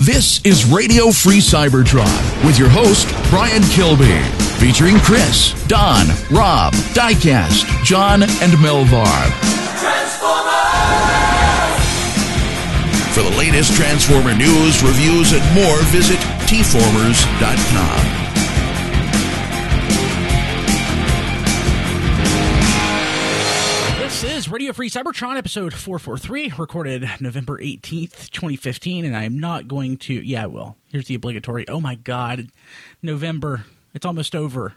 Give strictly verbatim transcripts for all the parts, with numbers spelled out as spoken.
This is Radio Free Cybertron with your host, Brian Kilby, featuring Chris, Don, Rob, Diecast, John, and Melvar. For the latest Transformer news, reviews, and more, visit T formers dot com. This is Radio Free Cybertron, episode four forty-three, recorded November eighteenth, twenty fifteen, and I am not going to... Yeah, I will. Here's the obligatory. Oh my God. November. It's almost over.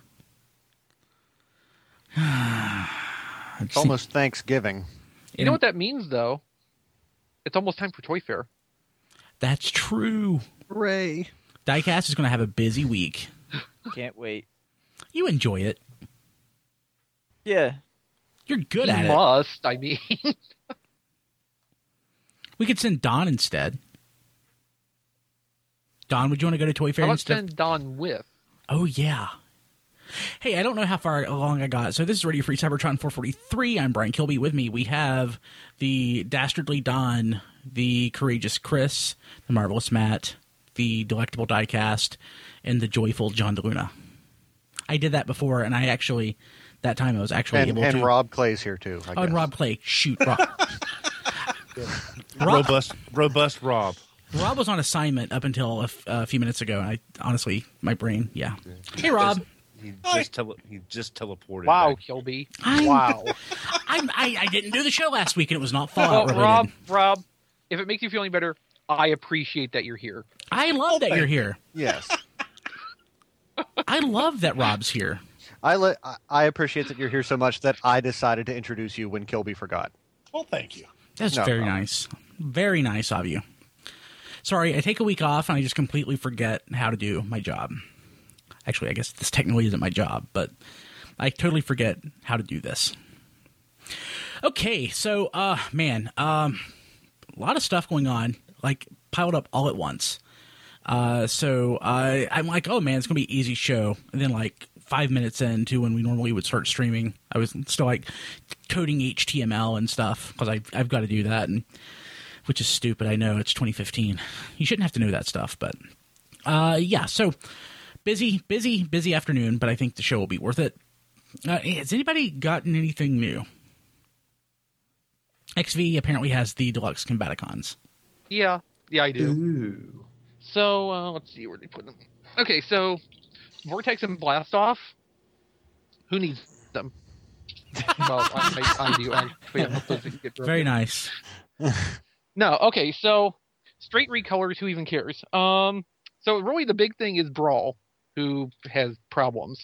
It's almost Thanksgiving. You know what that means, though? It's almost time for Toy Fair. That's true. Hooray. Diecast is going to have a busy week. Can't wait. You enjoy it. Yeah. You're good you at must, it. I mean. We could send Don instead. Don, would you want to go to Toy Fair How about instead? send Don with? Oh, yeah. Hey, I don't know how far along I got. So this is Radio Free Cybertron four forty-three. I'm Brian Kilby. With me, we have the Dastardly Don, the Courageous Chris, the Marvelous Matt, the Delectable Diecast, and the Joyful John DeLuna. I did that before, and I actually... That time I was actually and, able and to... And Rob Clay's here, too, I Oh, guess. and Rob Clay. Shoot, Rob. Rob. Robust, robust Rob. Rob was on assignment up until a, f- a few minutes ago, and I honestly, my brain, yeah. Hey, Rob. He just, tele- he just teleported. Wow, back. Kilby. I'm, wow. I'm, I, I didn't do the show last week, and it was not Fallout well, related. Rob, Rob, if it makes you feel any better, I appreciate that you're here. I love that you're here. Yes. I love that Rob's here. I, le- I appreciate that you're here so much that I decided to introduce you when Kilby forgot. Well, thank you. That's no very problem. nice. Very nice of you. Sorry, I take a week off and I just completely forget how to do my job. Actually, I guess this technically isn't my job, but I totally forget how to do this. Okay, so, uh, man, um, a lot of stuff going on, like, piled up all at once. Uh, so uh, I'm like, oh, man, it's going to be an easy show. And then, like, five minutes into when we normally would start streaming, I was still, like, coding H T M L and stuff, because I've, I've got to do that, and which is stupid. I know, it's twenty fifteen. You shouldn't have to know that stuff, but uh, yeah, so busy, busy, busy afternoon, but I think the show will be worth it. Uh, has anybody gotten anything new? X V apparently has the deluxe Combaticons. Yeah, yeah, I do. Ooh. So, uh, let's see where they put them. Okay, so Vortex and Blastoff. Who needs them? Well, I, I, I do. I, I Very nice. No, okay, so straight recolors, who even cares? Um, so really the big thing is Brawl, who has problems.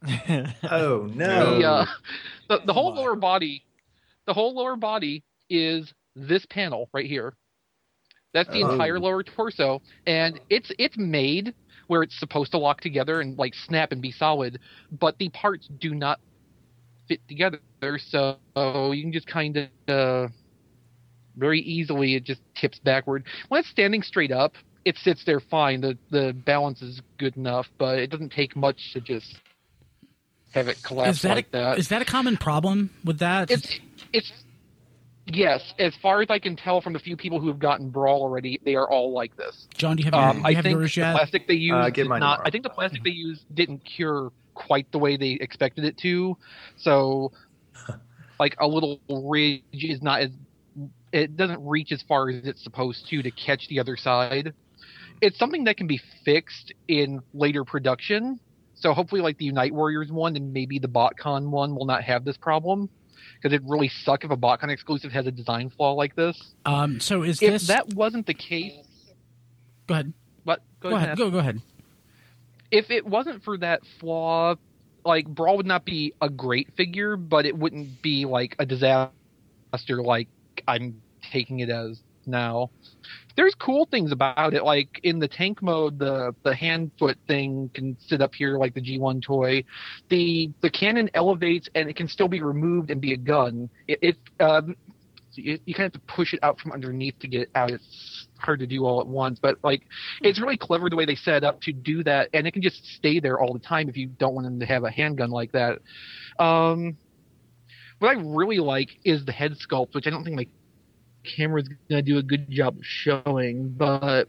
Oh no! The, uh, the, the whole lower body, the whole lower body is this panel right here. That's the Oh. entire lower torso, and it's it's made where it's supposed to lock together and like snap and be solid, but the parts do not fit together, so you can just kind of uh, very easily it just tips backward. When it's standing straight up, it sits there fine. The the balance is good enough, but it doesn't take much to just have it collapse Is that, like a, that. is that a common problem with that? It's it's yes, as far as I can tell from the few people who have gotten Brawl already, they are all like this. John, do you have, your, Um, do you I have think yours the yet? plastic they used Uh, get did mine not. tomorrow. I think the plastic they used didn't cure quite the way they expected it to. So, like a little ridge is not as it doesn't reach as far as it's supposed to to catch the other side. It's something that can be fixed in later production. So hopefully, like the Unite Warriors one and maybe the BotCon one will not have this problem. Because it'd really suck if a BotCon exclusive has a design flaw like this. Um, so is If this... that wasn't the case, Go ahead. but go, Go ahead. ahead. Go, go ahead. If it wasn't for that flaw, like Brawl would not be a great figure, but it wouldn't be like a disaster like I'm taking it as now. There's cool things about it, like in the tank mode, the the hand foot thing can sit up here like the G one toy. The the cannon elevates and it can still be removed and be a gun. It, it um, so you, you kind of have to push it out from underneath to get it out. It's hard to do all at once, but like it's really clever the way they set it up to do that, and it can just stay there all the time if you don't want them to have a handgun like that. Um, what I really like is the head sculpt, which I don't think my camera's gonna do a good job of showing, but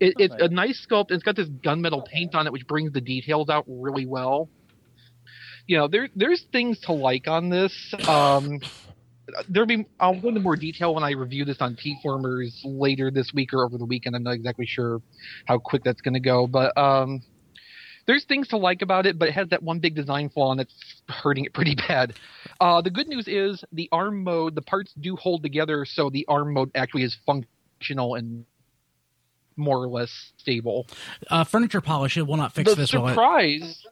It, it's a nice sculpt. It's got this gunmetal paint on it, which brings the details out really well. You know, there there's things to like on this. Um, there'll be I'll go into more detail when I review this on T-Formers later this week or over the weekend. I'm not exactly sure how quick that's going to go, but um, there's things to like about it. But it has that one big design flaw, and it's hurting it pretty bad. Uh, the good news is the arm mode, the parts do hold together, so the arm mode actually is functional and more or less stable. Uh, furniture polish, it will not fix the this. Will it? Surprise.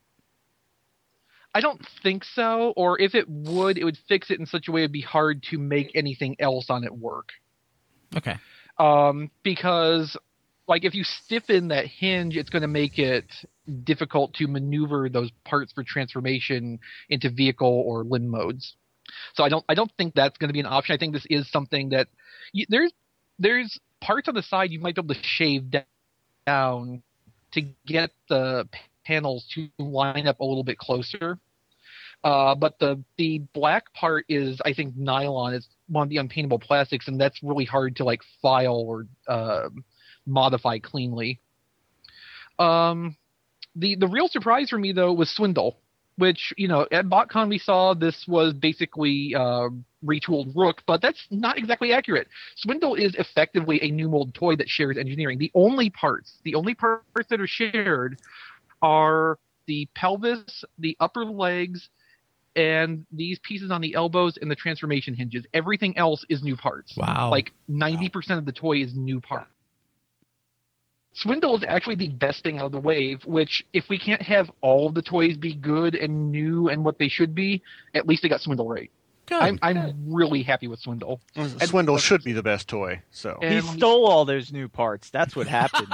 I don't think so, or if it would, it would fix it in such a way it'd be hard to make anything else on it work. Okay. Um, because, like, if you stiffen that hinge, it's going to make it difficult to maneuver those parts for transformation into vehicle or limb modes. So I don't, I don't think that's going to be an option. I think this is something that you, there's, there's parts on the side you might be able to shave down to get the panels to line up a little bit closer. Uh, but the the black part is, I think, nylon. It's one of the unpaintable plastics, and that's really hard to like file or uh, modify cleanly. Um, the the real surprise for me though was Swindle, which, you know, at BotCon we saw this was basically uh, retooled Rook, but that's not exactly accurate. Swindle is effectively a new mold toy that shares engineering. The only parts, the only parts that are shared are the pelvis, the upper legs, and these pieces on the elbows and the transformation hinges. Everything else is new parts. Wow. Like ninety percent of the toy is new parts. Swindle is actually the best thing out of the wave, which if we can't have all of the toys be good and new and what they should be, at least they got Swindle right. Good. I'm, I'm really happy with Swindle. Swindle and, should be the best toy. So He stole all those new parts. That's what happened.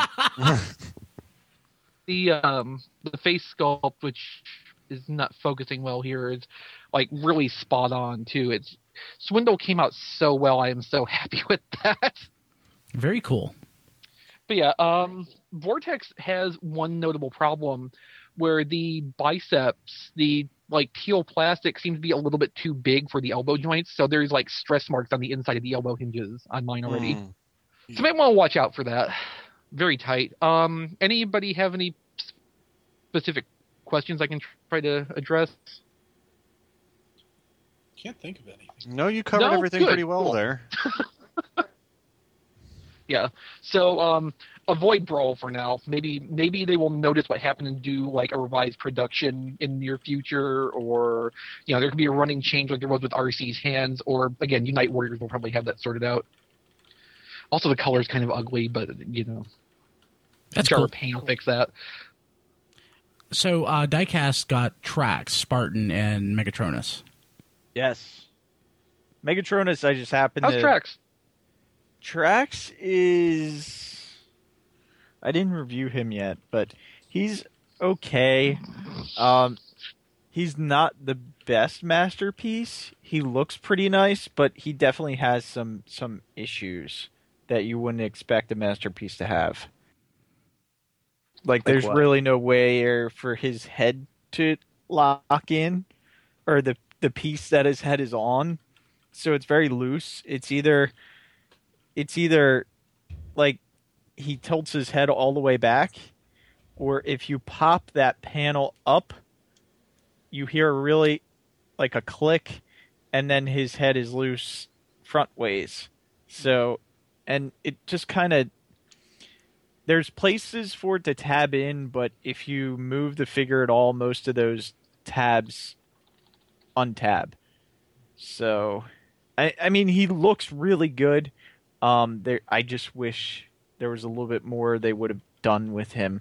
The um the face sculpt, which is not focusing well here, is like really spot on too. It's Swindle came out so well. I am so happy with that. Very cool. But yeah, um, Vortex has one notable problem where the biceps, the like teal plastic, seems to be a little bit too big for the elbow joints. So there's like stress marks on the inside of the elbow hinges on mine already. Mm. So you might want to watch out for that. Very tight. Um, anybody have any specific questions I can try to address? Can't think of anything. No, you covered no? everything Good. pretty well Cool. there. Yeah. So um, avoid Brawl for now. Maybe maybe they will notice what happened and do like a revised production in the near future, or you know there could be a running change like there was with R C's hands, or again Unite Warriors will probably have that sorted out. Also, the color is kind of ugly, but you know, That's Jar cool. Paint will fix that. So uh, Diecast got Trax, Spartan, and Megatronus. Yes. Megatronus, I just happened How's to... Trax? Trax is... I didn't review him yet, but he's okay. Um, he's not the best masterpiece. He looks pretty nice, but he definitely has some, some issues that you wouldn't expect a masterpiece to have. Like, there's what? really no way for his head to lock in, or the the piece that his head is on. So it's very loose. It's either, it's either like he tilts his head all the way back, or if you pop that panel up, you hear really like a click, and then his head is loose front ways. So, and it just kind of. There's places for it to tab in, but if you move the figure at all, most of those tabs untab. So, I, I mean, he looks really good. Um, there, I just wish there was a little bit more they would have done with him.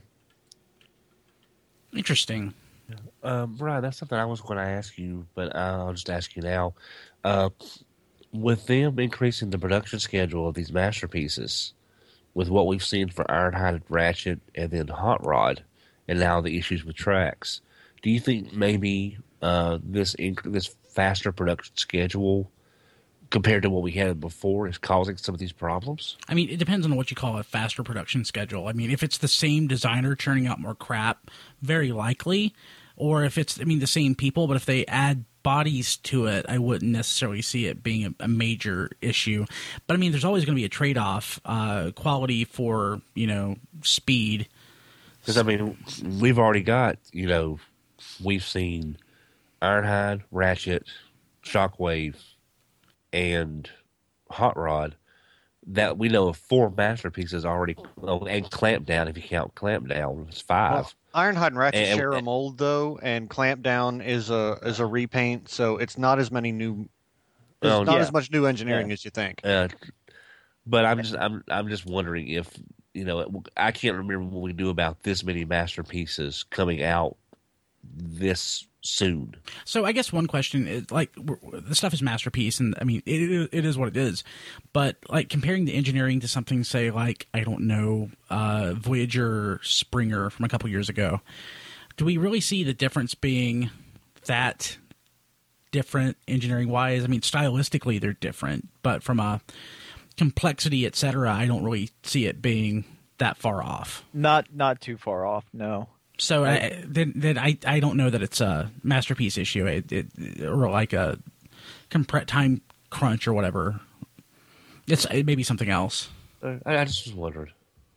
Interesting. Um, Brian, that's something I was going to ask you, but I'll just ask you now. Uh, with them increasing the production schedule of these masterpieces, with what we've seen for Ironhide, Ratchet, and then Hot Rod, and now the issues with Trax, do you think maybe uh, this inc- this faster production schedule compared to what we had before is causing some of these problems? I mean, it depends on what you call a faster production schedule. I mean, if it's the same designer churning out more crap, very likely. or if it's, I mean, the same people, but if they add bodies to it, I wouldn't necessarily see it being a, a major issue. But I mean, there's always going to be a trade-off, uh, quality for, you know, speed. Because I mean, we've already got, you know, we've seen Ironhide, Ratchet, Shockwave, and Hot Rod. That we know of four masterpieces already, oh, and Clampdown, if you count Clampdown, it's five. Well, Ironhide and Ratchet And- share a mold though, and Clampdown is a is a repaint, so it's not as many new, there's Oh, not yeah. as much new engineering Yeah. as you think. Uh, but I'm just I'm I'm just wondering if, you know, I can't remember what we do about this many masterpieces coming out this soon. So I guess one question is, like, we're- the stuff is masterpiece, and I mean, it, it is what it is. But like comparing the engineering to something, say, like, I don't know, uh, Voyager Springer from a couple years ago, do we really see the difference being that different engineering wise? I mean, stylistically they're different, but from a complexity, et cetera, I don't really see it being that far off. Not not too far off. No. So I, then, then I, I don't know that it's a masterpiece issue, it, it, or like a compre- time crunch or whatever. It's it may be something else. I, I just was wondering.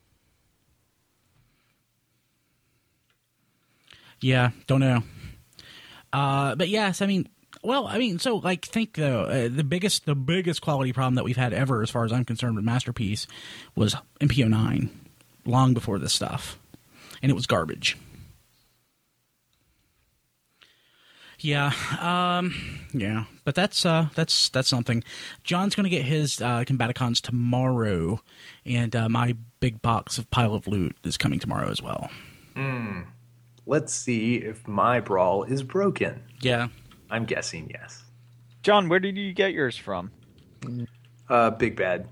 Yeah, don't know. Uh, but yes, I mean, well, I mean, so like, think though, uh, the biggest the biggest quality problem that we've had ever, as far as I'm concerned, with Masterpiece, was M P oh nine, long before this stuff, and it was garbage. Yeah, um, yeah, but that's uh, that's that's something. John's going to get his uh, Combaticons tomorrow, and uh, my big box of Pile of Loot is coming tomorrow as well. Hmm. Let's see if my Brawl is broken. Yeah, I'm guessing yes. John, where did you get yours from? Uh, Big Bad.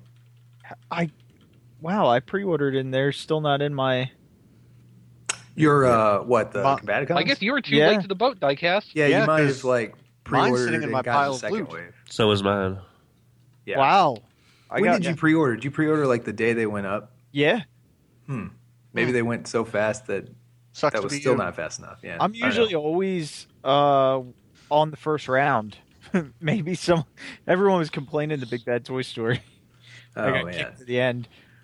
I, wow, I pre-ordered and they're still not in my. You're uh, what the Ma- Combaticons? I guess you were too Yeah. late to the boat, Diecast. Yeah, Yeah, you might 'cause have like mine's pre-ordered sitting in and my got pile the of second loot. wave. So is mine. Yeah. Wow. I When got, did you pre-order? Did you pre-order like the day they went up? Yeah. Hmm. Maybe they went so fast that Sucks that to was be still you. not fast enough. Yeah. I'm I don't usually know. always uh, on the first round. Maybe some. Everyone was complaining the Big Bad Toy Store. Oh I got man. kicked to the end.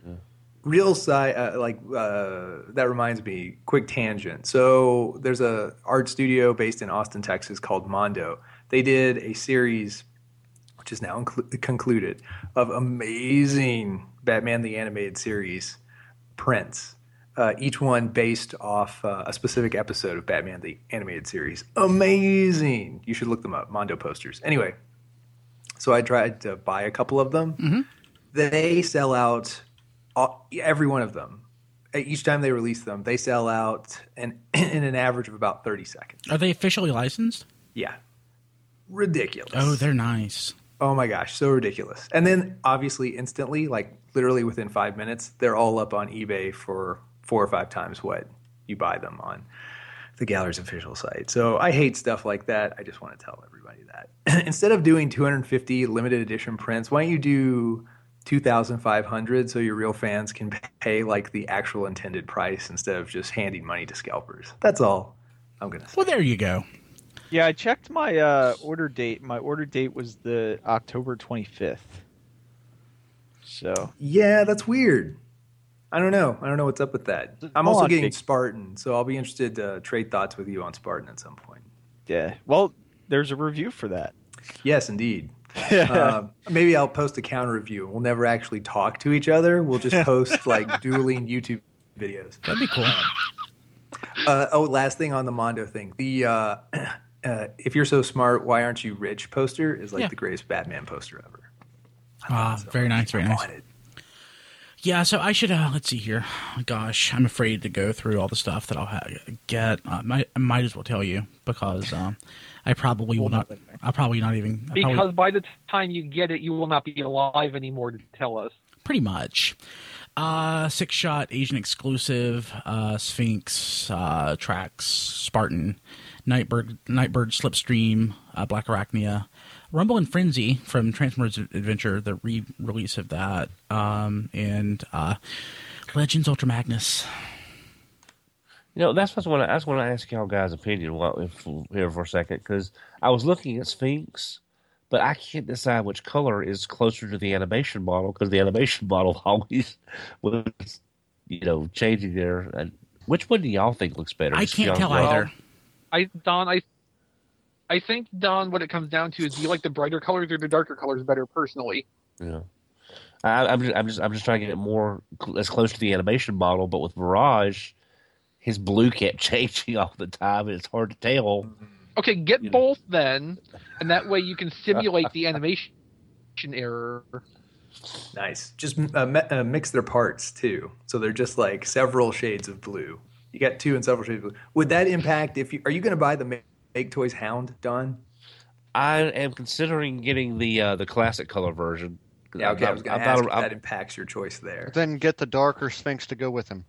Real side, uh, like uh, that reminds me. Quick tangent. So there's a art studio based in Austin, Texas, called Mondo. They did a series, which is now inclu- concluded, of amazing Batman the Animated Series prints. Uh, each one based off uh, a specific episode of Batman the Animated Series. Amazing! You should look them up. Mondo posters. Anyway, so I tried to buy a couple of them. Mm-hmm. They sell out. All, every one of them. Each time they release them, they sell out in, in an average of about thirty seconds. Are they officially licensed? Yeah. Ridiculous. Oh, they're nice. Oh my gosh, so ridiculous. And then obviously instantly, like literally within five minutes, they're all up on eBay for four or five times what you buy them on the gallery's official site. So I hate stuff like that. I just want to tell everybody that. Instead of doing two hundred fifty limited edition prints, why don't you do two thousand five hundred so your real fans can pay like the actual intended price instead of just handing money to scalpers? That's all I'm going to say. Well, there you go. Yeah, I checked my uh, order date. My order date was the October twenty-fifth. So Yeah, that's weird. I don't know. I don't know what's up with that. I'm Hold also on, getting Jake. Spartan, so I'll be interested to trade thoughts with you on Spartan at some point. yeah, well, there's a review for that. Yes, indeed. um, maybe I'll post a counter review. We'll never actually talk to each other. We'll just post like dueling YouTube videos. That'd be cool. Uh, oh, last thing on the Mondo thing. The uh, uh, if you're so smart, why aren't you rich poster is like Yeah. the greatest Batman poster ever. Ah, very nice, very I nice. want it. Yeah, so I should, uh, let's see here. Gosh, I'm afraid to go through all the stuff that I'll ha- get. Uh, might, I might as well tell you because um, I probably will not, I'll probably not even. I Because probably, by the time you get it, you will not be alive anymore to tell us. pretty much. Uh, six shot, Asian exclusive, uh, Sphinx, uh, Trax, Spartan, Nightbird, Nightbird, Slipstream, uh, Black Arachnia, Rumble and Frenzy from Transformers Adventure, the re-release of that, um, and uh, Legends Ultra Magnus. You know, that's what I want to. That's what I ask y'all guys' opinion while if, here for a second, because I was looking at Sphinx, but I can't decide which color is closer to the animation model because the animation model always was, you know, changing there. And which one do y'all think looks better? I Just can't y'all tell know. either. I Don, I I think Don, what it comes down to is, do you like the brighter colors or the darker colors better personally? Yeah, I, I'm just, I'm just, I'm just trying to get it more cl- as close to the animation model. But with Mirage, his blue kept changing all the time, and it's hard to tell. Okay, get You know. both then, and that way you can simulate the animation error. Nice. Just uh, me- uh, mix their parts too, so they're just like several shades of blue. You got two and several shades of blue. Would that impact if you are you going to buy the Ma- Make Toys Hound, Don? I am considering getting the uh, the classic color version. Yeah, okay. I was going to I'm ask not- if I'm- that impacts your choice there. Then get the darker Sphinx to go with him.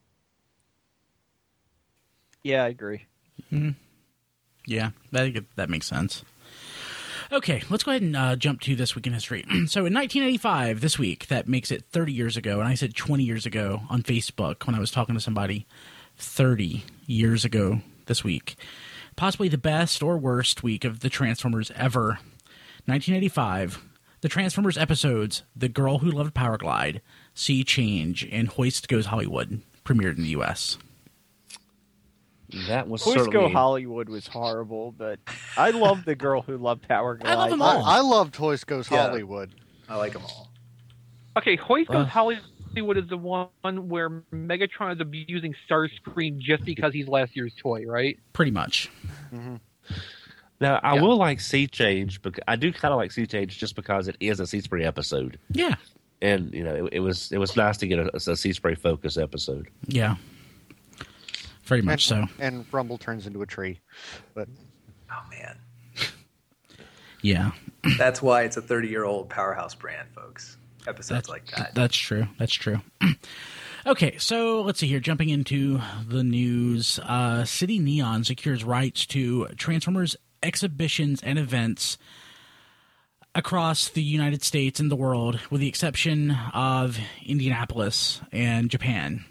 Yeah, I agree. Yeah, that that makes sense. Okay, let's go ahead and uh, jump to this week in history. So in nineteen eighty-five, this week, that makes it thirty years ago, and I said twenty years ago on Facebook when I was talking to somebody. thirty years ago this week. Possibly the best or worst week of the Transformers ever. nineteen eighty-five, the Transformers episodes The Girl Who Loved Powerglide, Sea Change, and Hoist Goes Hollywood premiered in the U S. That was Toys Go certainly Hollywood was horrible, but I love The Girl Who Loved Power Glide. I love them I, all. I love Toys Goes Yeah. Hollywood. I like them all. Okay, Hoist Goes Uh. Hollywood is the one where Megatron is abusing Starscream just because he's last year's toy, right? Pretty much. Now, I Yeah. will like Sea Change, because I do kind of like Sea Change just because it is a Sea Spray episode, Yeah. and you know, it, it was it was nice to get a, a Sea Spray focus episode. Yeah. Very And, much so. and Rumble turns into a tree. But Oh man, Yeah. that's why it's a thirty-year-old powerhouse brand, folks. Episodes That's, like that. that's true. That's true. Okay, so let's see here. Jumping into the news, uh, City Neon secures rights to Transformers exhibitions and events across the United States and the world, with the exception of Indianapolis and Japan.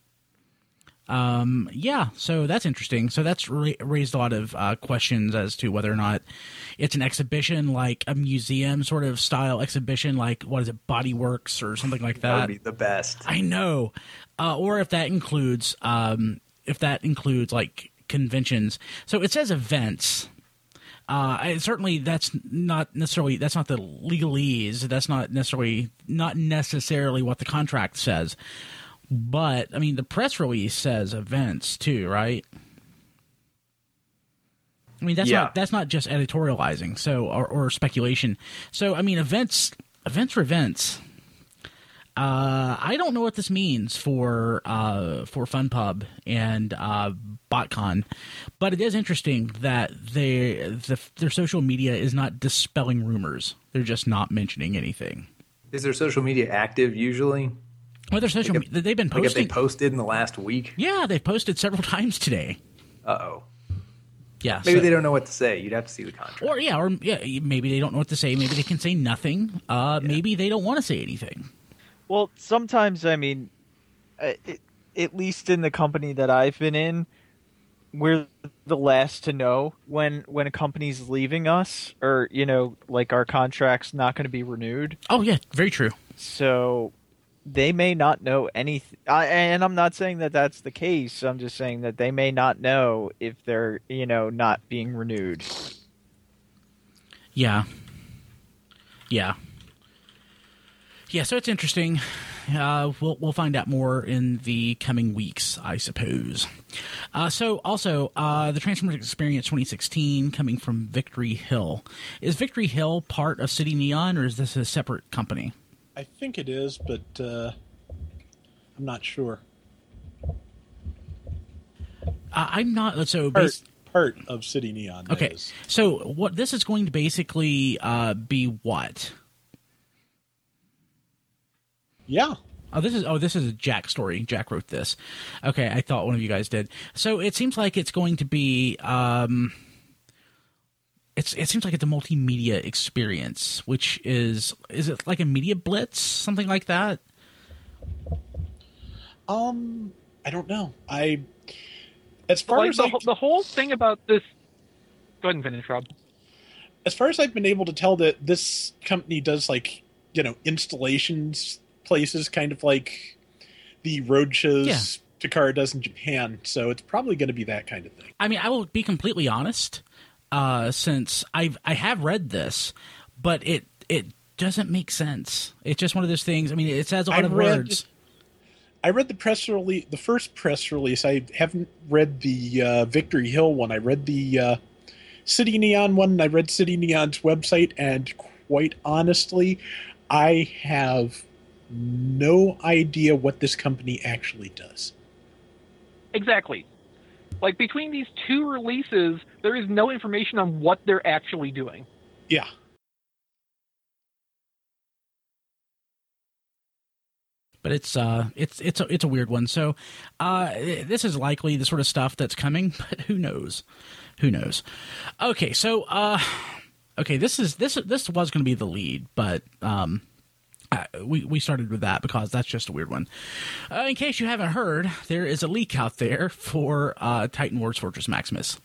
Um, yeah, so that's interesting. So that's ra- raised a lot of uh, questions as to whether or not it's an exhibition, like a museum sort of style exhibition, like what is it, Body Works or something like That that. would be the best. I know, uh, or if that includes, um, if that includes like conventions. So it says events. Uh, I, certainly, that's not necessarily that's not the legalese. That's not necessarily not necessarily what the contract says. But I mean, the press release says events too, right? I mean, that's Yeah. not that's not just editorializing, so or, or speculation. So I mean, events events are events. Uh, I don't know what this means for uh, for FunPub and uh, BotCon, but it is interesting that they the, their social media is not dispelling rumors. They're just not mentioning anything. Is their social media active usually? Well, their social Like if- media, they've been Like if they posting. posted in the last week? Yeah, they've posted several times today. Uh oh. Yeah, Maybe so- they don't know what to say. You'd have to see the contract. or yeah, or yeah, maybe they don't know what to say. Maybe they can say nothing. Uh, Maybe they don't want to say anything. Well, sometimes, I mean, uh, it, at least in the company that I've been in, we're the last to know when when a company's leaving us, or you know, like our contract's not going to be renewed. Oh yeah, very true. So they may not know anything. I, and I'm not saying that that's the case. I'm just saying that they may not know if they're, you know, not being renewed. Yeah. Yeah. Yeah, so it's interesting. Uh, we'll we'll find out more in the coming weeks, I suppose. Uh, so also, uh, the Transformers Experience twenty sixteen coming from Victory Hill. Is Victory Hill part of City Neon, or is this a separate company? I think it is, but uh, I'm not sure. Uh, I'm not. So Part, bas- part of City Neon. that okay. is. So what this is going to basically uh, be what? Yeah. Oh, this is oh, this is a Jack story. Jack wrote this. Okay, I thought one of you guys did. So it seems like it's going to be. Um, it's it seems like it's a multimedia experience, which is is it like a media blitz, something like that? Um, I don't know. I as far like as the, I, whole- the whole thing about this. Go ahead and finish, Rob. as far as I've been able to tell, that this company does like you know installations places, kind of like the road shows Yeah. Takara does in Japan. So it's probably going to be that kind of thing. I mean, I will be completely honest, uh, since I've I have read this, but it it doesn't make sense. It's just one of those things. I mean, it says a lot I of read- words. I read the press release, the first press release. I haven't read the uh, Victory Hill one. I read the uh, City Neon one, and I read City Neon's website, and quite honestly, I have no idea what this company actually does. Exactly. Like, between these two releases, there is no information on what they're actually doing. Yeah. But it's uh it's it's a, it's a weird one. So uh this is likely the sort of stuff that's coming, but who knows? Who knows? Okay, so uh okay, this is this this was going to be the lead, but um uh, we we started with that because that's just a weird one. Uh, in case you haven't heard, there is a leak out there for uh Titan Wars Fortress Maximus.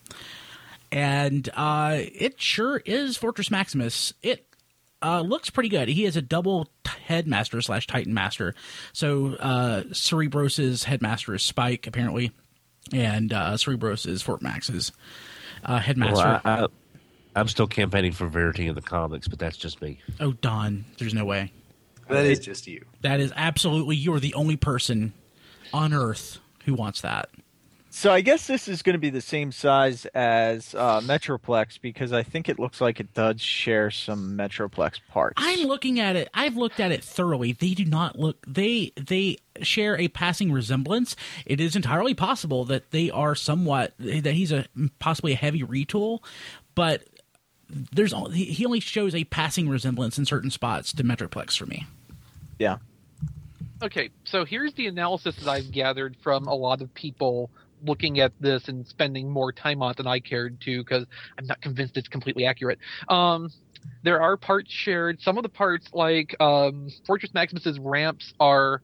And uh it sure is Fortress Maximus. It Uh, looks pretty good. He is a double t- headmaster slash Titan master. So uh, Cerebros' headmaster is Spike, apparently, and uh, Cerebros is Fort Max's uh, headmaster. Well, I, I, I'm still campaigning for Verity in the comics, but that's just me. Oh, Don, there's no way. That is just you. That is absolutely, you are the only person on Earth who wants that. So I guess this is going to be the same size as uh, Metroplex, because I think it looks like it does share some Metroplex parts. I'm looking at it. I've looked at it thoroughly. They do not look. They they share a passing resemblance. It is entirely possible that they are somewhat. That he's a possibly a heavy retool, but there's he he only shows a passing resemblance in certain spots to Metroplex for me. Yeah. Okay, so here's the analysis that I've gathered from a lot of people looking at this and spending more time on it than I cared to, because I'm not convinced it's completely accurate. Um, there are parts shared. Some of the parts, like um, Fortress Maximus's ramps, are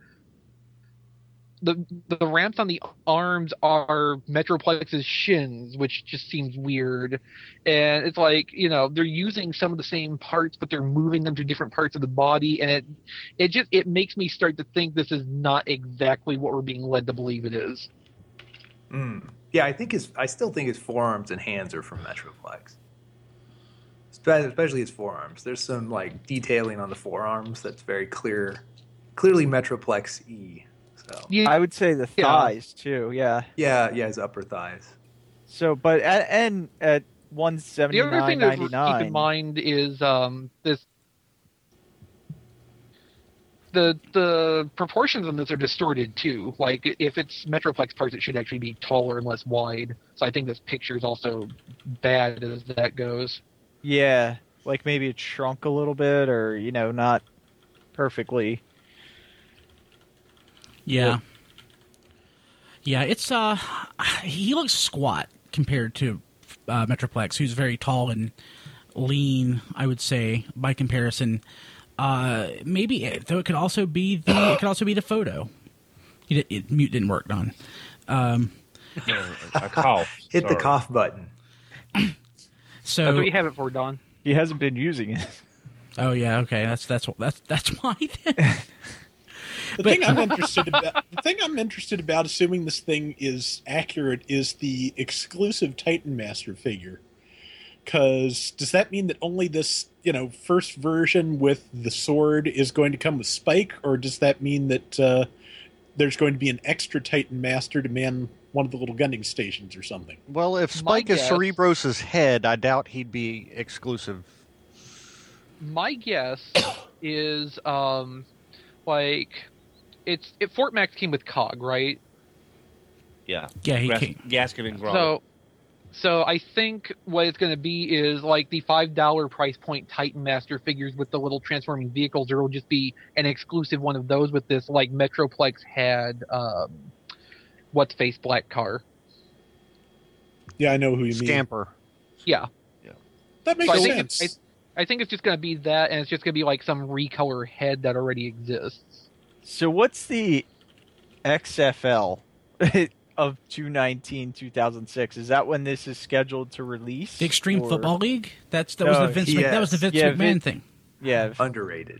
the the ramps on the arms are Metroplex's shins, which just seems weird. And it's like, you know, they're using some of the same parts, but they're moving them to different parts of the body, and it it just it makes me start to think this is not exactly what we're being led to believe it is. Mm. Yeah, I think his. I still think his forearms and hands are from Metroplex. Spe- Especially his forearms. There's some like detailing on the forearms that's very clear, clearly Metroplex E. So Yeah, I would say the Yeah. thighs too. Yeah. yeah, yeah, his upper thighs. So, but at, and at one the seventy other nine thing to ninety keep in nine. mind is um, this. The the proportions on this are distorted too. Like, if it's Metroplex parts, it should actually be taller and less wide. So I think this picture is also bad as that goes. Yeah, like maybe it shrunk a little bit, or you know, not perfectly. Yeah. Yeah, it's uh he looks squat compared to uh, Metroplex, who's very tall and lean, I would say, by comparison. Uh maybe though it could also be the it could also be the photo. It, it, mute didn't work, Don. Um I cough. Hit the Sorry. cough button. so That's what you have it for, Don. He hasn't been using it. Oh yeah, okay. That's that's that's that's why then. The But- thing I'm interested about, the thing I'm interested about, assuming this thing is accurate, is the exclusive Titan Master figure. Because does that mean that only this, you know, first version with the sword is going to come with Spike, or does that mean that uh, there's going to be an extra Titan Master to man one of the little gunning stations or something? Well, if My Spike is guess- Cerebros' head, I doubt he'd be exclusive. My guess is um, like it's it, Fort Max came with C O G, right? Yeah. Yeah, he Gas- came. Gaskin and Gromit. So, so I think what it's going to be is like the five dollar price point Titan Master figures with the little transforming vehicles. There will just be an exclusive one of those with this, like Metroplex had um, what's face black car. Yeah, I know who you mean. Scamper. Yeah, That makes So I think sense. it's- I think it's just going to be that, and it's just going to be like some recolor head that already exists. So what's the X F L? of two nineteen two thousand six. Is that when this is scheduled to release? The Extreme or- Football League. That's that No, was the Vince. Mc, that was the Vince yeah, McMahon Vin- thing. Yeah. Underrated.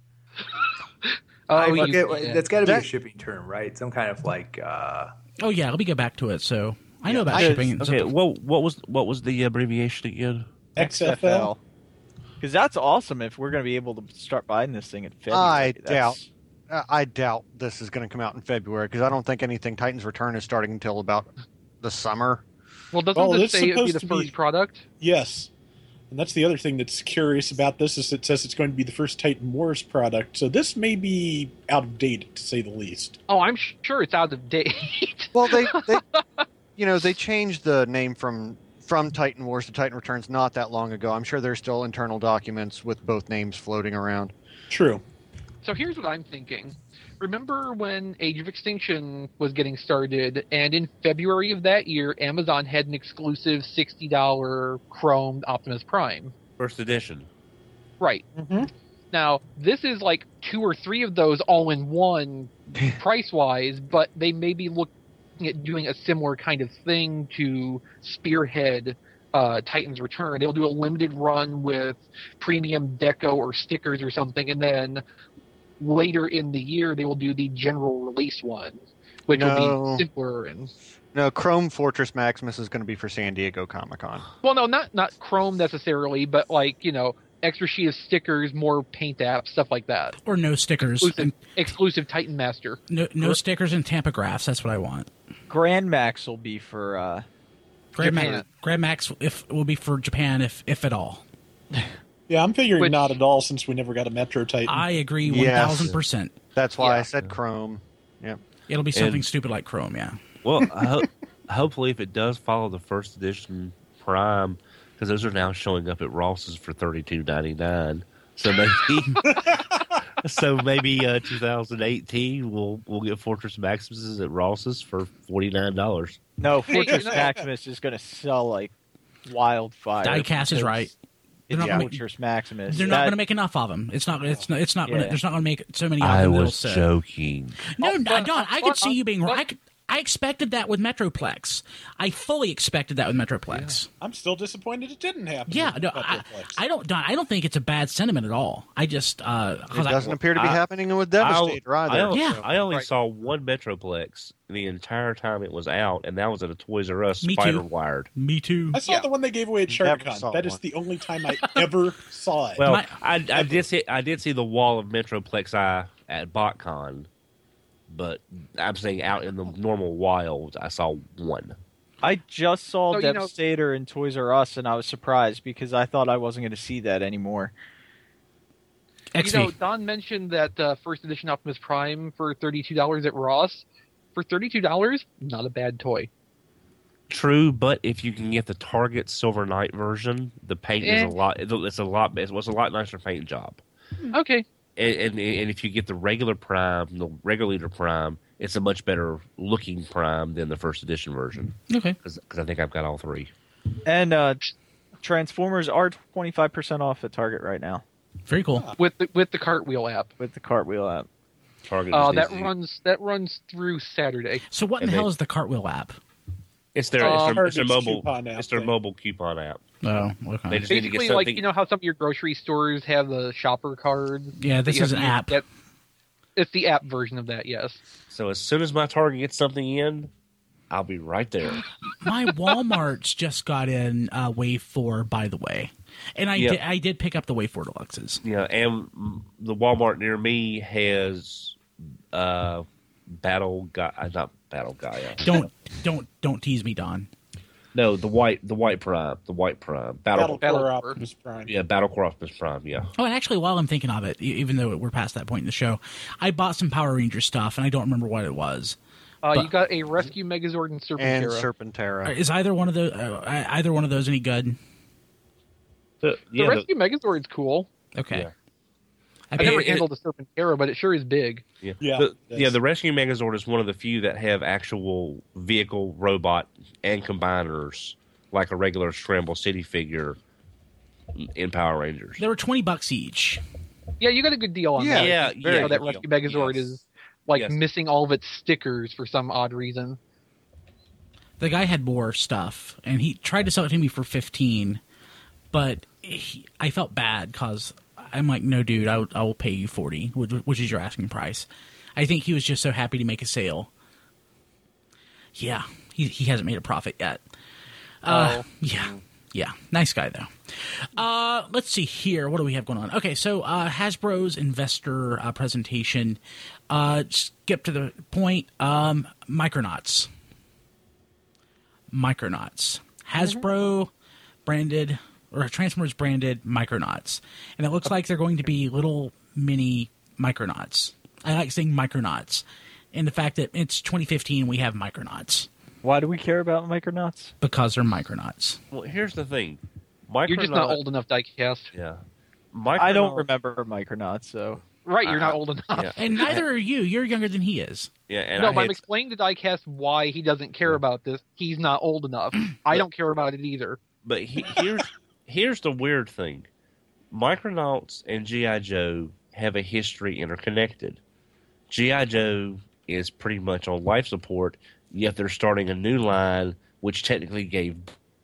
Oh, I you- forget, yeah. that's got to be a That- shipping term, right? Some kind of like. Uh, Oh yeah, let me get back to it. So I know Yeah, about I- shipping. Okay, what what was what was the abbreviation again? X F L. Because that's awesome if we're going to be able to start buying this thing in February. I That's- doubt. Uh, I doubt this is going to come out in February because I don't think anything Titans Return is starting until about the summer. Well, doesn't Well, this it's say it'd be supposed the to first be- product? Yes. And that's the other thing that's curious about this is it says it's going to be the first Titan Wars product. So this may be out of date, to say the least. Oh, I'm sh- sure it's out of date. Well, they, they you know, they changed the name from from Titan Wars to Titan Returns not that long ago. I'm sure there's still internal documents with both names floating around. True. So here's what I'm thinking. Remember when Age of Extinction was getting started, and in February of that year, Amazon had an exclusive sixty dollars chromed Optimus Prime? First edition. Right. Mm-hmm. Now, this is like two or three of those all in one price-wise, but they may be looking at doing a similar kind of thing to spearhead uh, Titan's Return. They'll do a limited run with premium deco or stickers or something, and then later in the year they will do the general release one, which No. will be simpler and No, Chrome Fortress Maximus is going to be for San Diego Comic Con. well, no, not not Chrome necessarily, but like you know, extra sheet of stickers, more paint apps, stuff like that. Or no stickers. Exclusive, And exclusive Titan Master. no no stickers and Tampa graphs. That's what I want. Grand Max will be for. Uh, Grand, Japan. Max, Grand Max if will be for Japan if if at all. Yeah, I'm figuring Which- not at all since we never got a Metro Titan. I agree one Yes. thousand percent. That's why Yeah. I said Chrome. Yep. It'll be something And- stupid like Chrome. Yeah. Well, I ho- hopefully, if it does follow the first edition Prime, because those are now showing up at Ross's for thirty two ninety nine. So maybe, so maybe uh, two thousand eighteen we'll we'll get Fortress Maximus at Ross's for forty nine dollars. no, Hey, Fortress you know- Maximus is going to sell like wildfire. Diecast is because right. They're It's not gonna make- Fortress Maximus. They're not That- going to make enough of them. It's not. It's not. It's not. Gonna, Yeah. there's not going to make so many. Of I them that'll was sell. joking. No, Oh, no, but- Don. I but- could see you being but- right. I, could- I expected that with Metroplex. I fully expected that with Metroplex. I'm still disappointed it didn't happen. Yeah, with no, I, Metroplex. I don't. Don, I don't think it's a bad sentiment at all. I just uh, It 'cause I- doesn't appear to be I- happening with I, Devastator I, either. only- Yeah. I only Right. saw one Metroplex the entire time it was out, and that was at a Toys R Us Me too. Spider Wired. Me too. I saw Yeah. the one they gave away at Never SharkCon. saw That is one. the only time I ever saw it. Well, My- I, I did see I did see the wall of Metroplex Eye at BotCon, but I'm saying out in the normal wild, I saw one. I just saw So, you know- Devastator in Toys R Us, and I was surprised because I thought I wasn't going to see that anymore. X V. You know, Don mentioned that uh, first edition Optimus Prime for thirty-two dollars at Ross. For thirty-two dollars, not a bad toy. True, but if you can get the Target Silver Knight version, the paint is Eh. a lot. It's a lot. It was a lot nicer paint job. Okay. And, and and if you get the regular Prime, the regular Leader Prime, it's a much better looking Prime than the first edition version. okay. Because I think I've got all three. And uh, Transformers are twenty-five percent off at Target right now Very cool. With the, with the cartwheel app. with the Cartwheel app. Target. Uh, just that needs to- runs that runs through Saturday. So what in And the they- hell is the Cartwheel app? It's their Uh, it's their, it's their Target's mobile coupon app it's their thing. mobile coupon app. Oh, okay. They just need to Basically, get like something. you know how some of your grocery stores have the shopper card. Yeah, that this you is have an to use- app. that- it's the app version of that. Yes. So as soon as my Target gets something in, I'll be right there. My Walmart's just got in uh, Wave Four, by the way, and I Yep. did. I did pick up the Wave Four Deluxes. Yeah, and mm, the Walmart near me has uh, Battle Guy, uh, not Battle Gaia. Don't don't don't tease me, Don. No, the white, the white Prime, the white Prime, Battle, Battle Battle Core Core. Optimus Prime. yeah, Battle Core Optimus Prime, yeah. Oh, and actually, while I'm thinking of it, e- even though we're past that point in the show, I bought some Power Ranger stuff, and I don't remember what it was. Uh, But- you got a Rescue Megazord and And Serpentera. Serpentera. Is either one of those uh, either one of those any good? The, the yeah, the- Rescue Megazord's cool. Okay. Yeah. I I mean, never it- handled the Serpentera, but it sure is big. yeah, Yeah, the, it yeah. is. The Rescue Megazord is one of the few that have actual vehicle, robot, and combiners like a regular Scramble City figure in Power Rangers. they were twenty bucks each. Yeah, you got a good deal on Yeah, that. yeah, it's very yeah. How that good Rescue deal. Megazord Yes. is like Yes. missing all of its stickers for some odd reason. the guy had more stuff, and he tried to sell it to me for fifteen, but he, I felt bad because I'm like, no, dude, I, I will pay you forty, which, which is your asking price. I think he was just so happy to make a sale. Yeah, he he hasn't made a profit yet. Uh, Oh. Yeah, yeah, nice guy though. Uh, let's see here. What do we have going on? Okay, so uh, Hasbro's investor uh, presentation. Uh, skip to the point. Um, Micronauts. Micronauts. Hasbro branded, or Transformers branded Micronauts. And it looks like they're going to be little mini Micronauts. I like saying Micronauts. And the fact that it's twenty fifteen, we have Micronauts. Why do we care about Micronauts? Because they're Micronauts. Well, here's the thing. Micronaut, You're just not old enough, Diecast. Yeah. I don't Micronaut- remember Micronauts, so Right, you're not Uh, old enough. Yeah. And neither are you. You're younger than he is. Yeah, and no, I but I'm had- explaining to Diecast why he doesn't care about this. He's not old enough. I don't care about it either. But he, here's here's the weird thing: Micronauts and G I. Joe have a history interconnected. G I. Joe is pretty much on life support, yet they're starting a new line, which technically gave.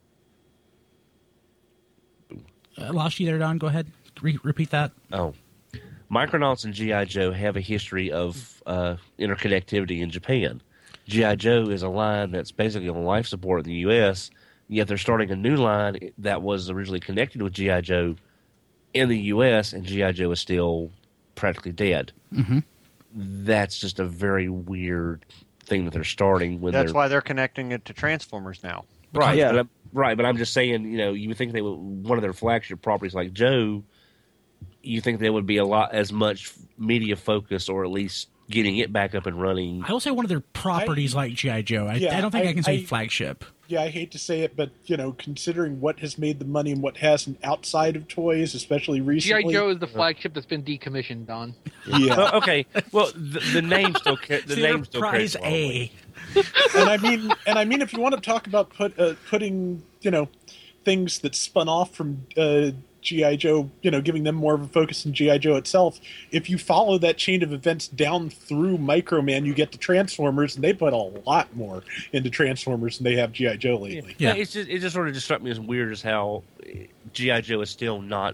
Uh, lost you there, Don. Go ahead. Re- repeat that. Oh, Micronauts and G I. Joe have a history of uh, interconnectivity in Japan. G I. Joe is a line that's basically on life support in the U S, yet they're starting a new line that was originally connected with G I. Joe in the U S, and G I. Joe is still practically dead. Mm-hmm. That's just a very weird thing that they're starting when That's they're why they're connecting it to Transformers now. right. Yeah. But I'm, right, but I'm just saying, you know, you would think they would, one of their flagship properties like Joe, you think there would be a lot as much media focus, or at least getting it back up and running. I will say one of their properties like G I. Joe. I, Yeah, I don't think I, I- can say I- flagship. Yeah, I hate to say it, but you know, considering what has made the money and what hasn't outside of toys, especially G I. recently. Joe is the flagship that's been decommissioned, Don. Yeah, Well, okay, well, the, the name still ca- the See, name they're still prize carries a lot of A. weight. and I mean, and I mean, if you want to talk about put uh, putting, you know, things that spun off from uh, G I. Joe, you know, giving them more of a focus in G I. Joe itself. If you follow that chain of events down through Microman, you get to Transformers, and they put a lot more into Transformers than they have G I. Joe lately. Yeah. It's just it just sort of just struck me as weird as how G I. Joe has still not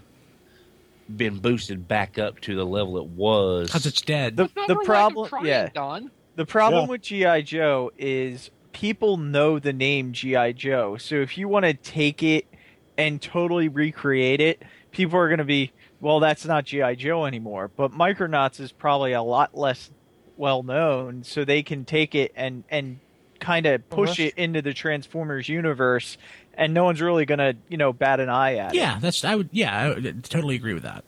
been boosted back up to the level it was. Because it's dead. the Not the for lack of problem, trying, yeah, Don. the problem Yeah. with G I. Joe is people know the name G I. Joe. So if you want to take it and totally recreate it, people are going to be, well, that's not G I. Joe anymore. But Micronauts is probably a lot less well known, so they can take it and and kind of push that's it into the Transformers universe, and no one's really going to, you know, bat an eye at it. Yeah, that's I would. Yeah, I would totally agree with that.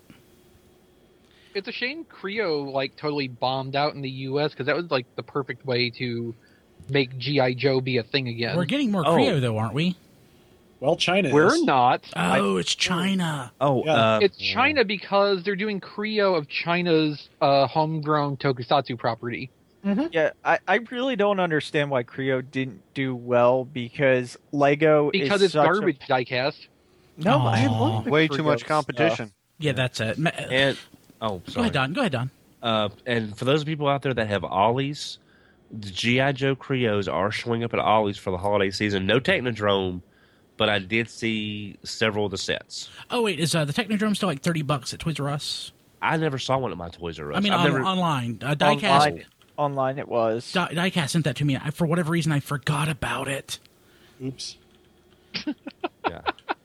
It's a shame Creo like totally bombed out in the U S because that was like the perfect way to make G I. Joe be a thing again. We're getting more Oh. Creo though, aren't we? Well, China We're is. not. Oh, it's China. oh, Yeah. uh, It's China because they're doing Creo of China's uh, homegrown tokusatsu property. Yeah, I, I really don't understand why Creo didn't do well, because Lego Because is it's such a- garbage diecast. No, I Aw. love the Way too Creo much stuff. competition. Yeah, that's it. Ma- and oh, Go sorry. ahead, Don. Go ahead, Don. Uh, and for those people out there that have Ollies, the G I. Joe Creos are showing up at Ollie's for the holiday season. No Technodrome, but I did see several of the sets. Oh wait, is uh, the Technodrome still like thirty bucks at Toys R Us? I never saw one at my Toys R Us. I mean, I've on, never, online. Uh, Diecast. Online, online it was. Di- Diecast sent that to me. I, for whatever reason, I forgot about it. Oops. yeah.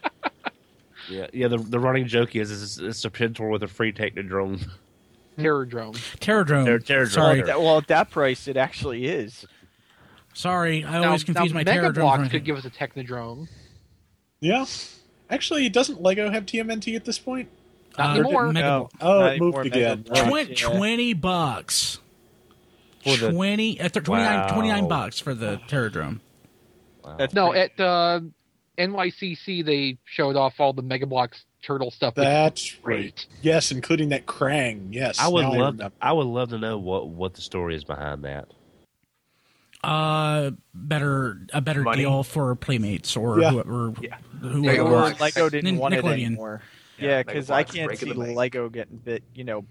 Yeah, yeah. The the running joke is it's, it's a Pintor with a free Technodrome. Terrordrome. Terradrome. Ter- Terradrome. Sorry, Ter- That- well, at that price, it actually is. sorry. I Now, always confuse now my Mega Terradrome. Bloks for- could give us a Technodrome. Yeah. Actually, doesn't Lego have T M N T at this point? Not Uh, anymore. Mega No, Oh, not it moved anymore, again. Mega Bloks, Twen- yeah. twenty bucks. For the- twenty, uh, th- twenty-nine, Wow. twenty-nine bucks for the Terradrome. Wow. That's No, pretty- at uh, N Y C C they showed off all the Mega Bloks turtle stuff. which is That's great. right. Yes, including that Krang. Yes. I would now love. remember. I would love to know what what the story is behind that. Uh, better a better Money. deal for Playmates or Yeah. whoever. Yeah. whoever. Or Bloks. Lego didn't Nin- want it Nickelodeon. anymore. Yeah, Yeah, Mega because I Bloks can't breaking see the bank. Lego getting bit, you know,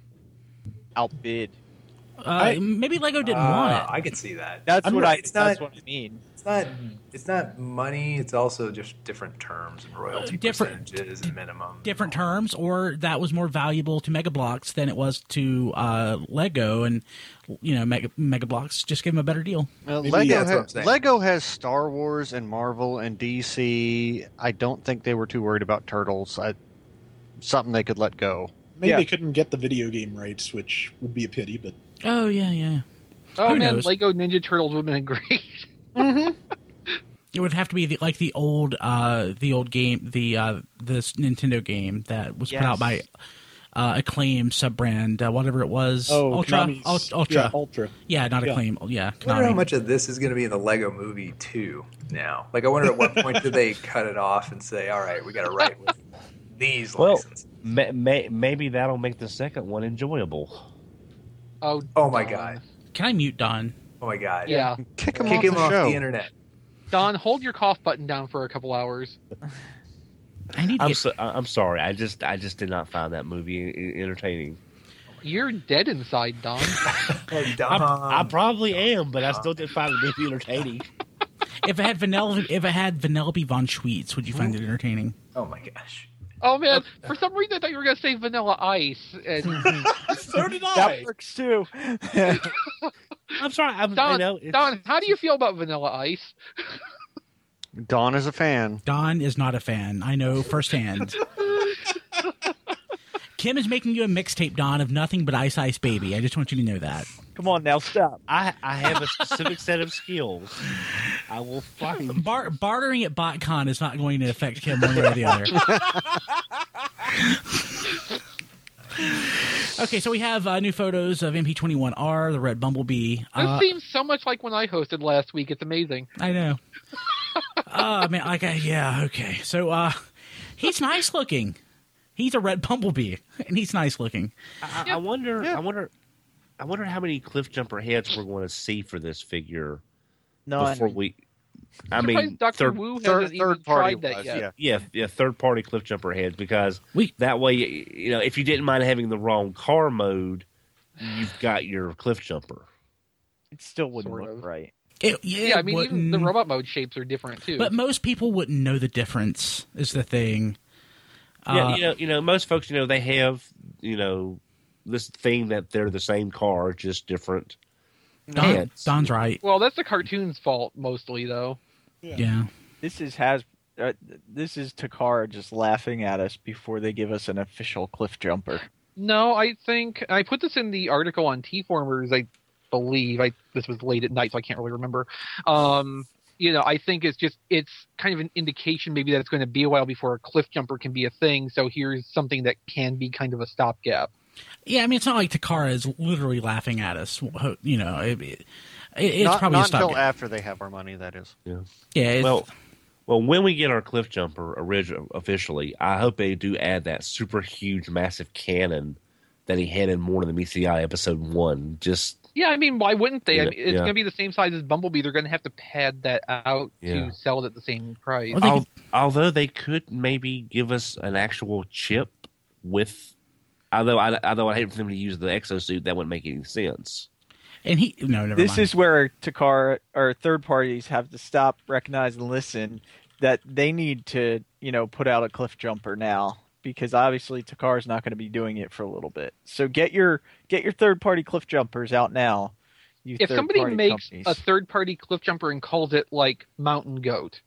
outbid. Uh, maybe Lego didn't Uh, want it. I could see that. That's I'm what not- I. it's That's not- what I mean. It's not. It's not money. It's also just different terms and royalty Different- percentages and minimum. Different terms, or that was more valuable to Mega Bloks than it was to uh, Lego, and you know, Mega, Mega Bloks just gave them a better deal. Well, Maybe Lego, that's what ha- I'm saying. Lego has Star Wars and Marvel and D C. I don't think they were too worried about Turtles. I, something they could let go. Maybe Yeah. they couldn't get the video game rights, which would be a pity, but Oh yeah, yeah. Oh Who man, knows? Lego Ninja Turtles would have been great. It would have to be the, like the old, uh, the old game, the uh, this Nintendo game that was put out by Yes. uh, Acclaim sub brand, uh, whatever it was. oh, Ultra, Konami's- Ult- Ultra. yeah, Ultra. Yeah, not Yeah. Acclaim. Yeah, I wonder how Konami. much of this is going to be in the Lego Movie two now. Like, I wonder at what point do they cut it off and say, "All right, we got to write with these Well, licenses." may, may, maybe that'll make the second one enjoyable. Oh, Oh my Don. God! Can I mute Don? Oh my God! Yeah, Kick him Kick off him the off show. the internet. Don, hold your cough button down for a couple hours. I need to I'm get, so, I'm sorry. I just I just did not find that movie e- entertaining. You're dead inside, Don. Hey, I, Dom. I probably am, but I still didn't find the movie entertaining. if it had vanilla, if it had Vanellope von Schweetz, would you find it entertaining? Oh my gosh! Oh man, for some reason I thought you were gonna say Vanilla Ice. And So did I. That works too. I'm sorry. I'm, Don, you know, it's, Don, how do you feel about Vanilla Ice? Dawn is a fan. Don is not a fan. I know firsthand. Kim is making you a mixtape, Don, of nothing but Ice Ice Baby. I just want you to know that. Come on now, stop. I I have a specific set of skills. I will find. Bar- bartering at BotCon is not going to affect Kim one way or the other. Okay, so we have uh, new photos of M P twenty-one R, the red Bumblebee. This Uh, seems so much like when I hosted last week. It's amazing. I know. Oh, man, like, I, yeah, okay. So, uh, he's nice looking. He's a red Bumblebee, and he's nice looking. I, I wonder. Yeah. I wonder. I wonder how many cliff jumper heads we're going to see for this figure No, before we. I I'm mean, surprised Doctor third, Wu hasn't Third, even third party tried that was, yet. yeah. yeah, yeah, third party cliff jumper heads because We- that way, you know, if you didn't mind having the wrong car mode, you've got your cliff jumper. it still wouldn't Sort look of. right. It, yeah, Yeah, I mean, even the wouldn't- robot mode shapes are different too. But most people wouldn't know the difference, is the thing. Yeah, Uh, you know, you know, most folks, you know, they have, you know, this thing that they're the same car, just different. Don, heads. Don's right. well, that's the cartoon's fault mostly, though. Yeah. This is has uh, this is Takara just laughing at us before they give us an official cliff jumper. No, I think I put this in the article on T-Formers. I believe I this was late at night, so I can't really remember. Um, you know, I think it's just it's kind of an indication maybe that it's going to be a while before a cliff jumper can be a thing. So here's something that can be kind of a stopgap. Yeah, I mean, it's not like Takara is literally laughing at us. You know, it, it, it's not probably not a stop. until after they have our money, that is. Yeah. Yeah, it's, Well, well, when we get our cliff jumper original officially, I hope they do add that super huge, massive cannon that he had in Morning of the M C I episode one. Just Yeah, I mean, why wouldn't they? I Yeah, mean, it's yeah. going to be the same size as Bumblebee. They're going to have to pad that out Yeah. to sell it at the same price. Well, they al- although they could maybe give us an actual chip with. Although I, although I hate for them to use the exosuit, that wouldn't make any sense. and he no, never This mind. is where Takara or third parties have to stop, recognize, and listen that they need to, you know, put out a cliff jumper now because obviously Takara's not going to be doing it for a little bit. So get your get your third party cliff jumpers out now. You if somebody third-party makes companies. a third-party cliff jumper and calls it like Mountain Goat,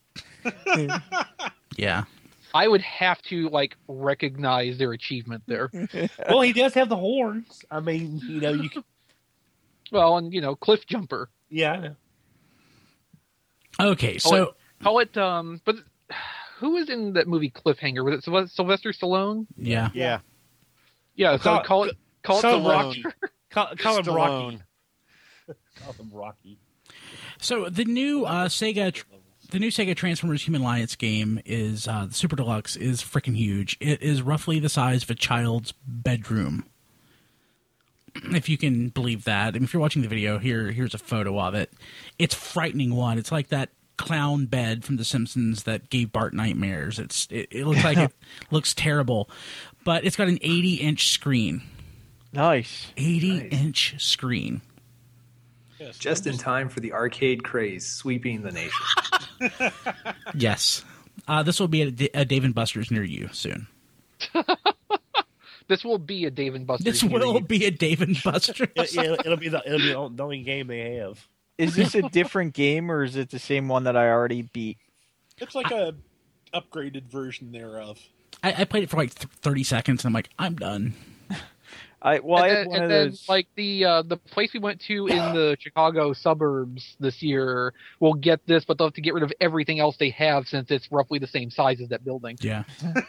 yeah. I would have to like recognize their achievement there. Well, he does have the horns. I mean, you know, you can. Well, and you know, cliff jumper. Yeah, I know. Okay, Call so it, call it um, but who was in that movie Cliffhanger? Was it Syl- Sylvester Stallone? yeah, Yeah. Yeah, so Call- call it call it call the it Rock. Call, call him Rocky. Stallone. Call him Rocky. so the new uh, Sega, the new Sega Transformers Human Alliance game is uh, the Super Deluxe is freaking huge. It is roughly the size of a child's bedroom. If you can believe that. I mean, if you're watching the video, here here's a photo of it. It's frightening one. It's like that clown bed from The Simpsons that gave Bart nightmares. It's it, it looks like it looks terrible, but it's got an eighty inch screen. nice. eighty Nice. inch screen. Yes, Just I'm in time for the arcade craze sweeping the nation. Yes. Uh, this will be a, D- a Dave and Buster's near you soon. This will be a Dave and Buster's. This near will you. be a Dave and Buster's. It, it'll, it'll be the it'll be the only game they have. Is this a different game or is it the same one that I already beat? It's like a upgraded version thereof. I, I played it for like th- thirty seconds and I'm like, I'm done. I well, I and had then, one and of then those. like the uh, the place we went to in the Chicago suburbs this year will get this, but they'll have to get rid of everything else they have since it's roughly the same size as that building. Yeah.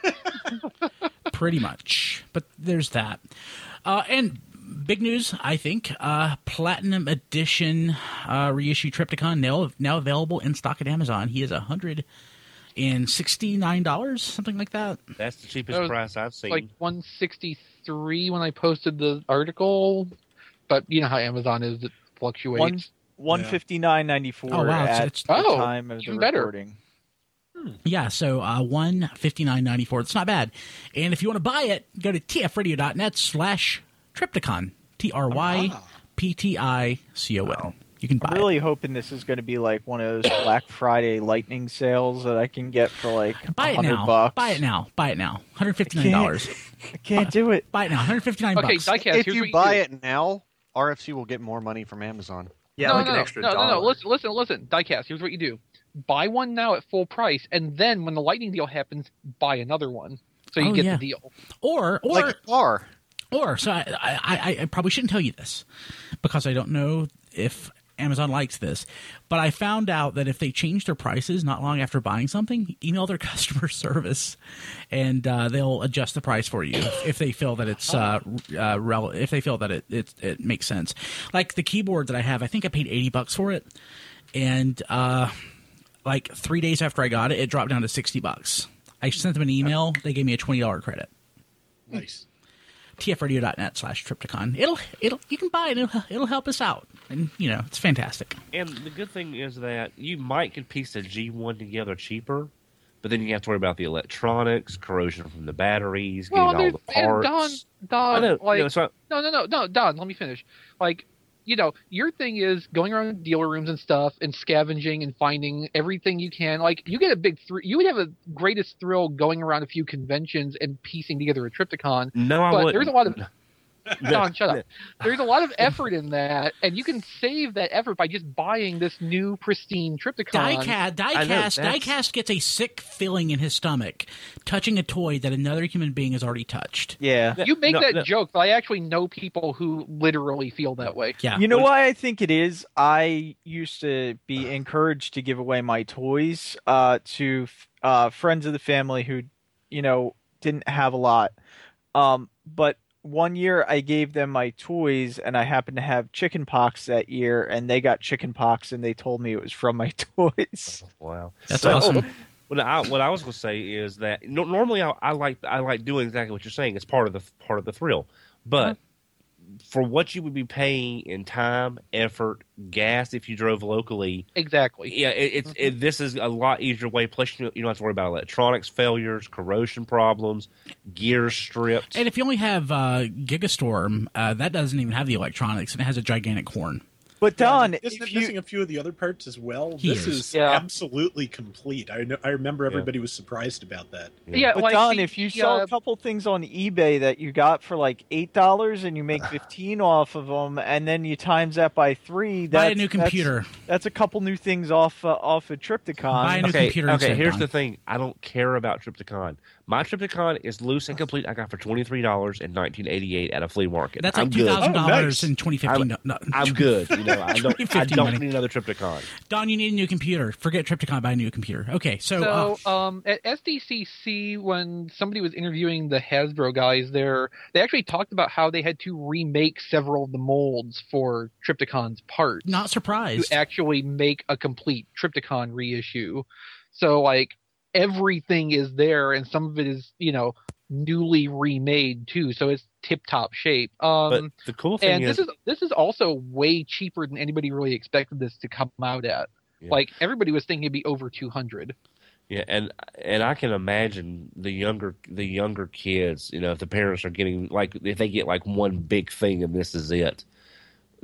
Pretty much. But there's that. Uh, and big news, I think. Uh, Platinum Edition uh, reissue Triptychon now, now available in stock at Amazon. He is one hundred sixty-nine dollars, something like that. That's the cheapest That was price I've seen. Like one sixty-three when I posted the article, but you know how Amazon is; it fluctuates. One one fifty nine ninety four Oh, wow, it's- at it's- the Oh, time of the even better. recording. Yeah, so uh, one fifty-nine ninety-four. It's not bad. And if you want to buy it, go to tfradio.net slash Triptychon. T R Y P T I C O N. You can buy I'm really hoping this is going to be like one of those Black Friday lightning sales that I can get for like it. Buy it one hundred now. bucks. Buy it now. Buy it now. one hundred fifty-nine dollars. I can't do it. Buy it now. one hundred fifty-nine Okay, bucks. Diecast, If here's you what buy do. it now, R F C will get more money from Amazon. Yeah, no, like no, an no, extra no, dollar. no, no. Listen, listen, listen. Diecast, here's what you do: buy one now at full price, and then when the lightning deal happens, buy another one, so you Oh, get yeah. the deal. Or, or, Like a car. or, so I, I, I, I probably shouldn't tell you this because I don't know if Amazon likes this, but I found out that if they change their prices not long after buying something, email their customer service, and uh, they'll adjust the price for you if, if they feel that it's uh, uh, rel- if they feel that it, it it makes sense. Like the keyboard that I have, I think I paid eighty bucks for it, and uh, like three days after I got it, it dropped down to sixty bucks. I sent them an email; they gave me a twenty dollar credit. Nice. tfradio.net slash Triptychon. It'll it'll you can buy it. It'll it'll help us out, and you know it's fantastic. And the good thing is that you might can piece the G one together cheaper, but then you have to worry about the electronics, corrosion from the batteries, Well, getting all the there's and parts. Don, I know, Don, like you know, so no, no, no, no, Don. Let me finish. Like, you know, your thing is going around dealer rooms and stuff and scavenging and finding everything you can. Like, you get a big thr You would have a greatest thrill going around a few conventions and piecing together a Triptychon. no, I But wouldn't. there's a lot of Don, shut up. There's a lot of effort in that, and you can save that effort by just buying this new pristine Triptychon. Diecast, I know, diecast, that's- diecast gets a sick feeling in his stomach touching a toy that another human being has already touched. Yeah. You make No, that no. joke, but I actually know people who literally feel that way. Yeah, You know why I think it is? I used to be encouraged to give away my toys uh, to uh, friends of the family who, you know, didn't have a lot. Um, but one year I gave them my toys, and I happened to have chicken pox that year, and they got chicken pox, and they told me it was from my toys. Wow, That's So, awesome. What I what I was going to say is that no, normally I, I like I like doing exactly what you're saying. It's part of the part of the thrill, but for what you would be paying in time, effort, gas if you drove locally, Exactly. yeah, it, it's it, this is a lot easier way. Plus, you, you don't have to worry about electronics failures, corrosion problems, gear stripped. And if you only have uh, Gigastorm, uh, that doesn't even have the electronics, and it has a gigantic horn. But Don, Isn't if it you, missing a few of the other parts as well? He this is. is, Yeah. absolutely complete. I know. I remember everybody was surprised about that. Yeah, But like Don, the- if you the, saw uh, a couple things on eBay that you got for like eight dollars and you make fifteen off of them, and then you times that by three, Buy a that's, new computer. That's, that's a couple new things off uh, off of Triptychon. Buy a new okay, computer okay. instead, Here's Don. the thing: I don't care about Triptychon. My Triptychon is loose and complete. I got for twenty three dollars in nineteen eighty eight at a flea market. That's I'm like two good. thousand Oh, dollars nice. in twenty fifteen. I'm- no, I'm good. You know, I don't. I twenty fifteen don't money. need another Triptychon. Don, you need a new computer. Forget Triptychon. Buy a new computer. Okay, so, So, uh, um, at S D C C, when somebody was interviewing the Hasbro guys there, they actually talked about how they had to remake several of the molds for Triptychon's parts not surprised. to actually make a complete Triptychon reissue. So, like, everything is there, and some of it is, you know, newly remade too. So it's tip-top shape. Um, But the cool thing and is, this is this is also way cheaper than anybody really expected this to come out at. Yeah. Like, everybody was thinking it'd be over two hundred. yeah, and and I can imagine the younger the younger kids. You know, if the parents are getting like if they get like one big thing and this is it,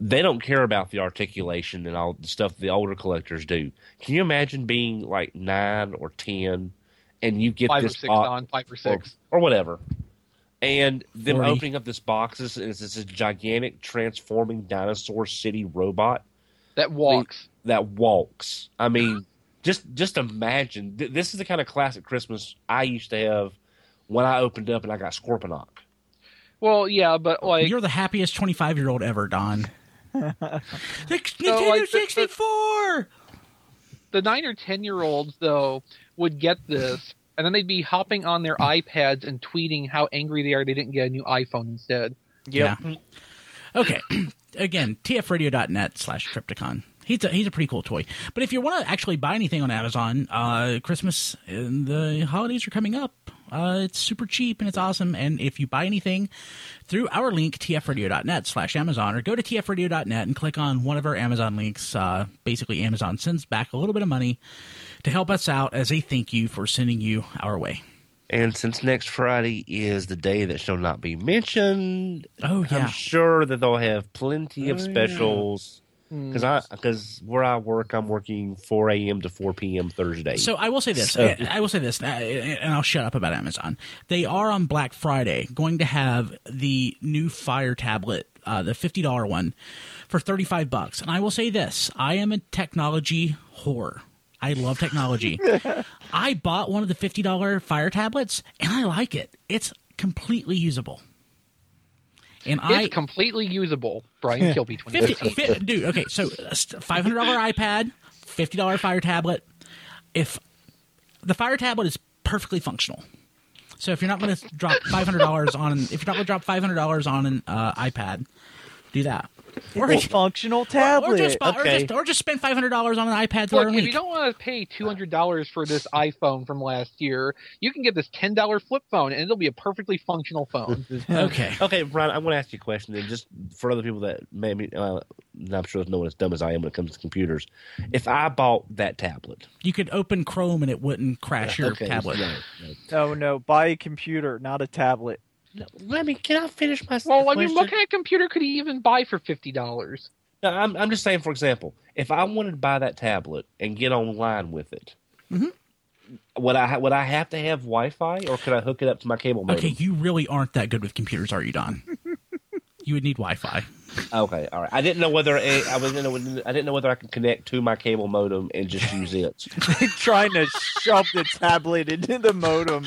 they don't care about the articulation and all the stuff the older collectors do. Can you imagine being like nine or ten, and you get Five this or six box, on, five or six. or, or whatever, and them forty. opening up this boxes and it's this gigantic transforming dinosaur city robot That walks. that walks. I mean, just just imagine. Th- this is the kind of classic Christmas I used to have when I opened up and I got Scorponok. Well, yeah, but like You're the happiest twenty-five-year-old ever, Don. Nintendo like, the- sixty-four! the nine or ten year olds though would get this, and then they'd be hopping on their iPads and tweeting how angry they are they didn't get a new iPhone instead. Yeah. Okay. Again, tfradio.net slash Crypticon. He's a, he's a pretty cool toy. But if you want to actually buy anything on Amazon, uh, Christmas and the holidays are coming up. Uh, it's super cheap and it's awesome. And if you buy anything through our link, tfradio.net slash Amazon, or go to tfradio dot net and click on one of our Amazon links, uh, basically Amazon sends back a little bit of money to help us out as a thank you for sending you our way. And since next Friday is the day that shall not be mentioned, Oh, yeah. I'm sure that they'll have plenty of Oh, yeah. specials. Because I, because where I work, I'm working four a.m. to four p.m. Thursday. So I will say this. So- I will say this, uh, and I'll shut up about Amazon. They are on Black Friday going to have the new Fire tablet, uh, the fifty dollar one, for thirty-five bucks. And I will say this: I am a technology whore. I love technology. I bought one of the fifty dollar Fire tablets, and I like it. It's completely usable. And It's I completely usable. Brian Kilby twenty fifty, fifteen. fi- dude, okay, so a five hundred dollar iPad, fifty dollar Fire tablet. If the Fire tablet is perfectly functional, so if you're not going to drop five hundred dollars on, if you're not going to drop five hundred dollars on an uh, iPad, do that. Or, It's a functional or, tablet. or just buy, or Okay. just or just spend five hundred dollars on an iPad through Look, our if link. you don't want to pay two hundred dollars for this iPhone from last year, you can get this ten dollar flip phone, and it'll be a perfectly functional phone. Okay. Okay, Brian, I'm going to ask you a question, and just for other people that maybe, uh, I'm sure no one as dumb as I am when it comes to computers. If I bought that tablet, You could open Chrome and it wouldn't crash your okay, tablet. No, no. No, no, buy a computer, not a tablet. No, let me. Can I finish my? Well, I mean, question? what kind of computer could he even buy for fifty dollars? No, I'm, I'm just saying. For example, if I wanted to buy that tablet and get online with it, Mhm. would I ha- would I have to have Wi-Fi, or could I hook it up to my cable modem? Okay, you really aren't that good with computers, are you, Don? You would need Wi-Fi. Okay, all right. I didn't know whether a, I was. I didn't know whether I could connect to my cable modem and just use it. Trying to shove the tablet into the modem.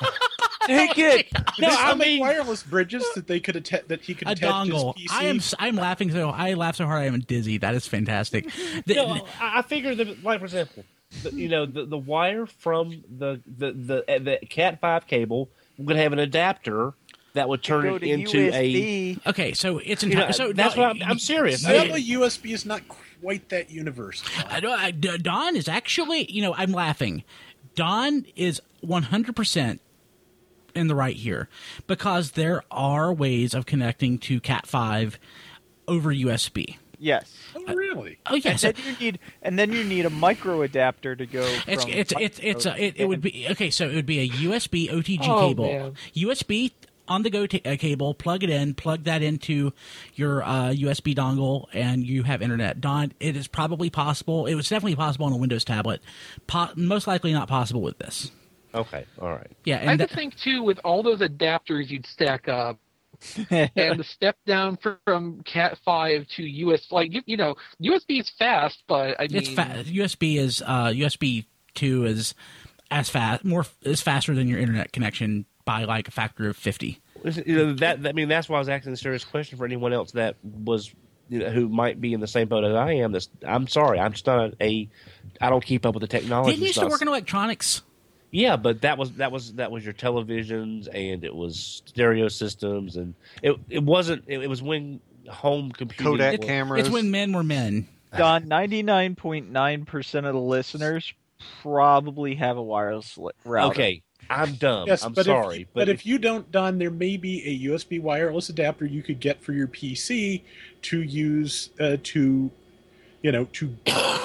Take it. No, I I mean mean- wireless bridges that they could atta- that he could A attach dongle. to his P C. I am. I'm laughing so. I laugh so hard I am dizzy. That is fantastic. The- No, I I figure that, like for example, the, you know, the, the wire from the the the, uh, the Cat five cable would have an adapter that would turn Go it to into U S a. B. okay, so it's You know, entire. So that's no, what I'm, I'm serious. No, Okay. the U S B is not quite that universal. I don't- I- D- Don is actually. You know, I'm laughing. Don is one hundred percent in the right here because there are ways of connecting to Cat five over U S B. Yes. Oh, really? Oh yeah, And so then you need, and then you need a micro adapter to go. it's from it's it's it's a, it, it would be okay. So it would be a U S B O T G Oh, cable, man. U S B on the go ta- uh, cable. Plug it in, plug that into your uh, U S B dongle, and you have internet. Don, it is probably possible. It was definitely possible on a Windows tablet. Po- most likely not possible with this. Okay, all right. Yeah, I and could that- think too, with all those adapters you'd stack up, and the step down from Cat five to U S, like you, you know, U S B is fast, but I mean, it's fa- U S B is uh, U S B two is as fast, more is faster than your internet connection by like a factor of fifty. Listen, you know, that, that I mean, that's why I was asking a serious question for anyone else that was, you know, who might be in the same boat as I am. That's, I'm sorry, I'm just not a. I don't keep up with the technology. Didn't you used to stuff. work in electronics? Yeah, but that was that was that was your televisions and it was stereo systems and it it wasn't. It, it was when home computing. Kodak was- cameras. It's when men were men. Don, ninety-nine point nine percent of the listeners probably have a wireless li- router. Okay, I'm dumb. Yes, I'm but sorry, if, but, if you don't, Don, there may be a U S B wireless adapter you could get for your P C to use uh, to, you know, to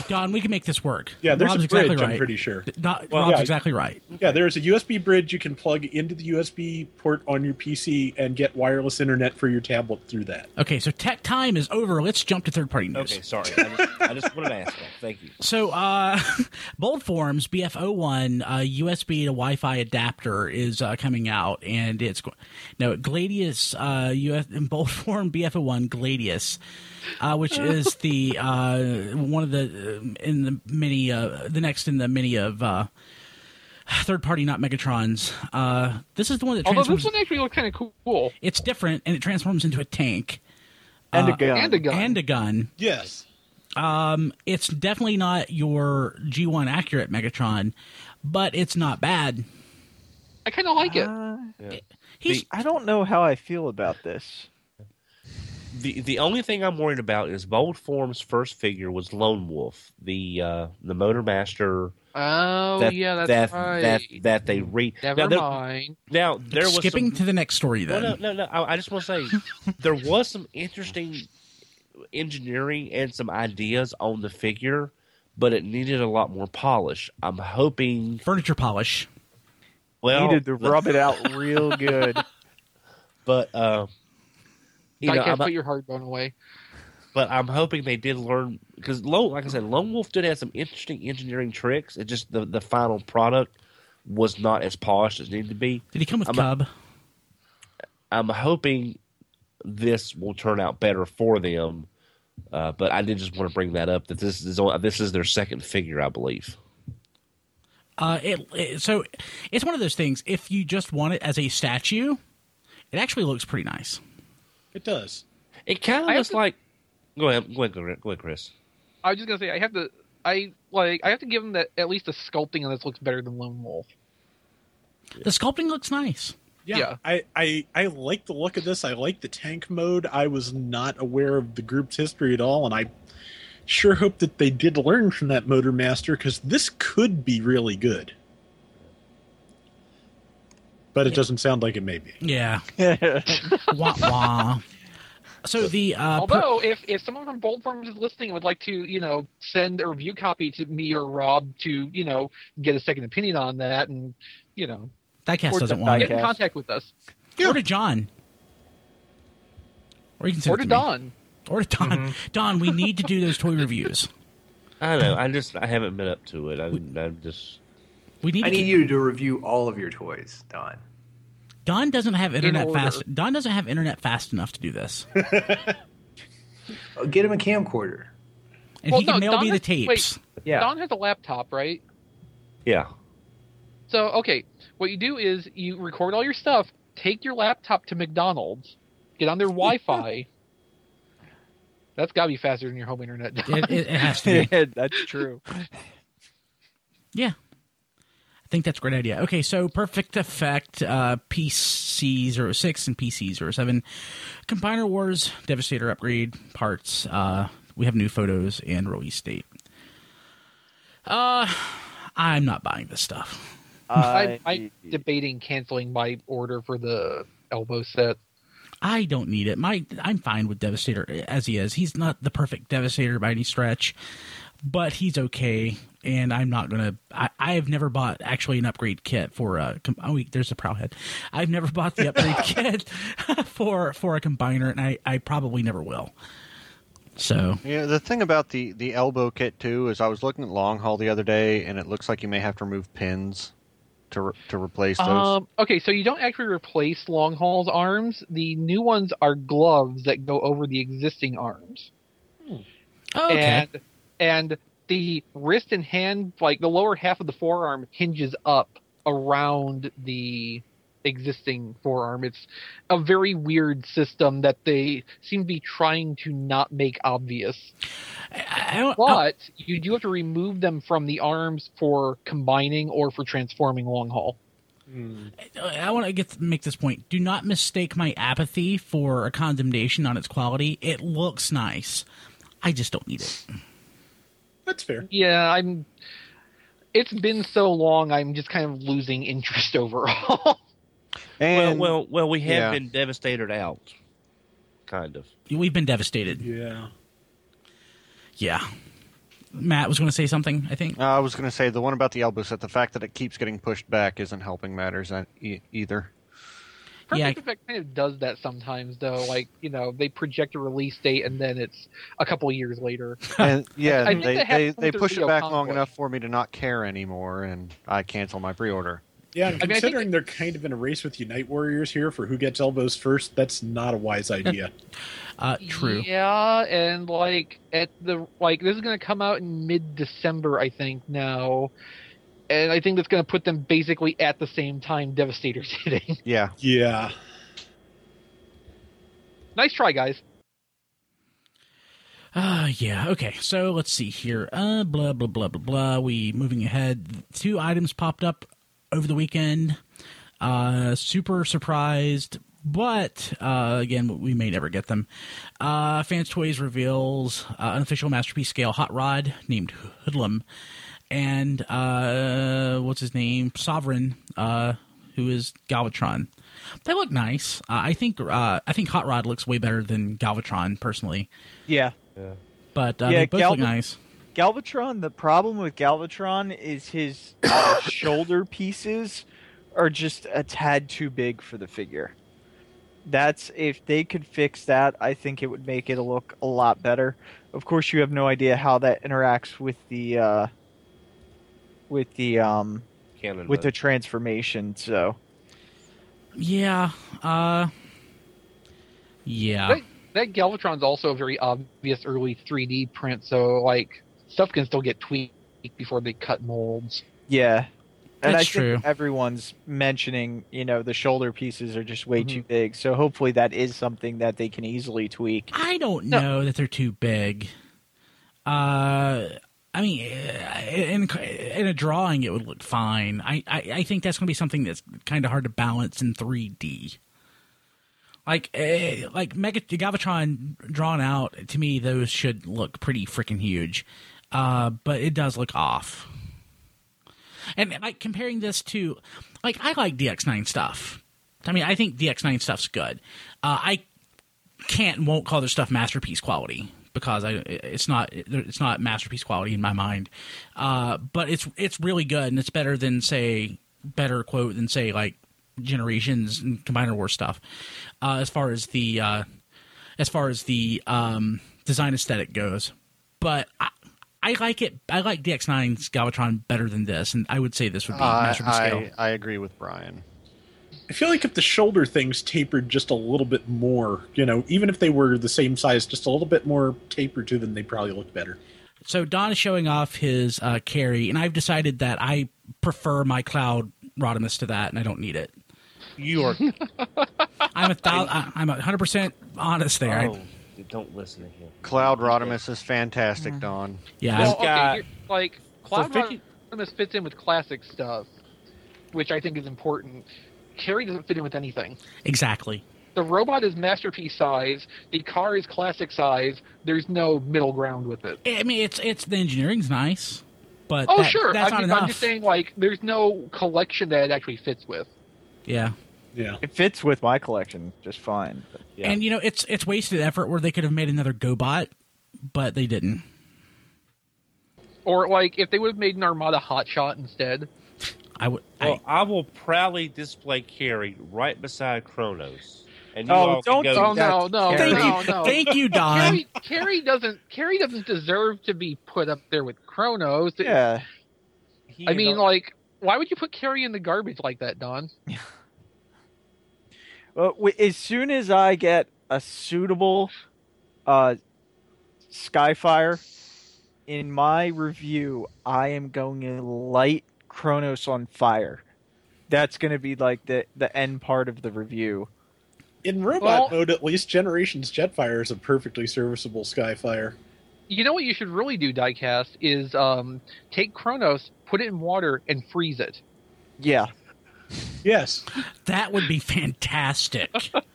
Don, we can make this work. Yeah, there's Rob's a bridge, exactly I'm right. pretty sure. Don- Well, Rob's yeah. exactly right. Yeah, there's a U S B bridge you can plug into the U S B port on your P C and get wireless internet for your tablet through that. Okay, so tech time is over. Let's jump to third party news. Okay, sorry. I just, I just wanted to ask that. Thank you. So, uh, Bold Forms B F zero one uh, U S B to Wi-Fi adapter is uh, coming out, and it's go- no Gladius uh, U S Bold Form B F zero one Gladius, uh, which is the uh, one of the uh, in the many uh, the next in the many of uh, third party not Megatrons. Uh, this is the one that Although transforms. this one actually looks kind of cool. It's different, and it transforms into a tank And Uh, a gun. And a gun. and a gun. Yes. Um, it's definitely not your G one accurate Megatron, but it's not bad. I kind of like it. Uh, He's I don't know how I feel about this. The the only thing I'm worried about is Bold Form's first figure was Lone Wolf, the uh, the Motor Master. Oh, that, yeah, that's that, right. That that they re. Never now, there, mind. now there was skipping some, to the next story. Then No, no, no, no. I, I just want to say there was some interesting engineering and some ideas on the figure, but it needed a lot more polish. I'm hoping. furniture polish. Well, Needed to rub it out real good. but uh, you I know, can't I'm, put your heartburn away. but I'm hoping they did learn because, like I said, Lone Wolf did have some interesting engineering tricks. It just the the final product was not as polished as it needed to be. Did he come with I'm Cub? I'm hoping this will turn out better for them. Uh, but I did just want to bring that up that this is only, this is their second figure, I believe. Uh, it, it so it's one of those things. If you just want it as a statue, it actually looks pretty nice. It does. It kind I of have looks to- like. Go ahead, go ahead, go ahead, go ahead, Chris. I was just gonna say I have to. I like. I have to give them that at least the sculpting on this looks better than Lone Wolf. The sculpting looks nice. Yeah, Yeah. I, I, I like the look of this. I like the tank mode. I was not aware of the group's history at all, and I sure hope that they did learn from that Motor Master, because this could be really good. But it doesn't sound like it may be. Yeah. wah wah. So the uh, per- Although, if if someone from Bold Forms is listening and would like to, you know, send a review copy to me or Rob to, you know, get a second opinion on that, and you know, Diecast or doesn't to want get it. in Diecast. contact with us, Or to John. Or you can send or it to me. Don. Or to Don. Don, we need to do those toy reviews. I don't know. I just I haven't been up to it. I, I'm just. We need I to need keep- you to review all of your toys, Don. Don doesn't have internet order. fast. Don doesn't have internet fast enough to do this, Oh, get him a camcorder. and Well, he can no, mail Don me the has- tapes. wait. Yeah. Don has a laptop, right? Yeah. So, okay, what you do is you record all your stuff, take your laptop to McDonald's, get on their Wi-Fi. That's got to be faster than your home internet. Don. It, it, it has to be. Yeah, that's true. Yeah. I think that's a great idea. Okay, so Perfect Effect, uh, P C zero six and P C zero seven, Combiner Wars, Devastator upgrade parts. Uh, we have new photos and release date. Uh, I'm not buying this stuff. I, I'm debating canceling my order for the elbow set. I don't need it. My I'm fine with Devastator as he is. He's not the perfect Devastator by any stretch, but he's okay. And I'm not gonna. I, I have never bought actually an upgrade kit for a. com- Oh, wait, there's a Prowlhead. I've never bought the upgrade kit for for a combiner, and I, I probably never will. So Yeah, the thing about the, the elbow kit too is I was looking at Long Haul the other day, and it looks like you may have to remove pins to re- to replace those. Um, okay, so you don't actually replace Long Haul's arms. The new ones are gloves that go over the existing arms. oh, okay. And and the wrist and hand, like the lower half of the forearm, hinges up around the existing forearm. It's a very weird system that they seem to be trying to not make obvious. I, I don't, But you do have to remove them from the arms for combining or for transforming Long Haul. I, I want to get make this point. Do not mistake my apathy for a condemnation on its quality. It looks nice. I just don't need it. That's fair. Yeah, I'm. It's been so long, I'm just kind of losing interest overall. And well, well, well, we have yeah. been devastated out, kind of. We've been devastated. Yeah. Yeah. Matt was going to say something, I think. Uh, I was going to say the one about the elbow set. The fact that it keeps getting pushed back isn't helping matters e- either. Perfect Yeah. Effect kind of does that sometimes, though. Like, you know, they project a release date and then it's a couple of years later. And yeah, I think they that they, happens they with push it Rio back long Conquest. enough for me to not care anymore, and I cancel my pre-order. Yeah, and I mean, I think considering they're kind of in a race with Unite Warriors here for who gets elbows first, that's not a wise idea. Uh, true. Yeah, and like at the like this is going to come out in mid-December, I think now, and I think that's going to put them basically at the same time Devastator's hitting. Yeah. Yeah. Nice try, guys. Uh, yeah, okay, so let's see here. Uh, blah, blah, blah, blah, blah. We, moving ahead, two items popped up over the weekend. Uh, super surprised, but, uh, again, we may never get them. Uh, Fans Toys reveals uh, unofficial Masterpiece scale hot rod named Hoodlum, and, uh, what's his name? Sovereign, uh, who is Galvatron. They look nice. Uh, I think, uh, I think Hot Rod looks way better than Galvatron, personally. Yeah. But uh, Yeah, they both Galva- look nice. Galvatron, the problem with Galvatron is his uh, shoulder pieces are just a tad too big for the figure. That's if they could fix that, I think it would make it look a lot better. Of course, you have no idea how that interacts with the uh, with the um, Cannon with the mode. transformation. So Yeah. Uh. Yeah. That, that Galvatron's also a very obvious early three D print, so like stuff can still get tweaked before they cut molds. yeah, and That's I true. think everyone's mentioning, you know, the shoulder pieces are just way Mm-hmm. too big. So hopefully that is something that they can easily tweak. I don't No. know that they're too big. Uh. I mean, in in a drawing, it would look fine. I, I, I think that's going to be something that's kind of hard to balance in three D. Like, eh, like Mega Galvatron drawn out, to me, those should look pretty freaking huge. Uh, but it does look off. And like comparing this to, like, I like D X nine stuff. I mean, I think D X nine stuff's good. Uh, I can't and won't call their stuff masterpiece quality because I it's not it's not masterpiece quality in my mind. Uh, but it's it's really good, and it's better than say better quote than say like Generations and Combiner War stuff. Uh, as far as the uh, as far as the um, design aesthetic goes, but I, I like it. I like D X nine's Galvatron better than this, and I would say this would be Uh, masterpiece scale. I, I agree with Brian. I feel like if the shoulder things tapered just a little bit more, you know, even if they were the same size, just a little bit more tapered to them, they probably look better. So Don is showing off his uh, carry, and I've decided that I prefer my Cloud Rodimus to that, and I don't need it. You are. I'm a thou- I- I'm a hundred percent honest there. I- Oh, don't listen to him. Cloud Rodimus is fantastic, Don. yeah, Well, I'm- okay, guy- here- like Cloud fifty Rodimus fits in with classic stuff, which I think is important. Carrie doesn't fit in with anything. exactly. The robot is masterpiece size. The car is classic size. There's no middle ground with it. I mean, it's it's the engineering's nice, but Oh, that- sure. that's I'm, not just, enough. I'm just saying, like, there's no collection that it actually fits with. Yeah, Yeah. It fits with my collection just fine. But Yeah. and you know, it's it's wasted effort where they could have made another GoBot, but they didn't. Or, like, if they would have made an Armada Hotshot instead. I would. Well, I, I will proudly display Carrie right beside Kronos. And you Oh, all can don't go, do Oh, that. no, no, thank no, you, no. thank you, Don. Carrie, Carrie doesn't. Carrie doesn't deserve to be put up there with Kronos. yeah, he I mean, and- like, why would you put Carrie in the garbage like that, Don? well, w- as soon as I get a suitable uh, Skyfire in my review, I am going to light Kronos on fire. That's going to be like the the end part of the review. In robot Well- mode, at least, Generations Jetfire is a perfectly serviceable Skyfire. You know what you should really do, Diecast, is um, take Kronos, put it in water, and freeze it. Yeah, Yes. That would be fantastic.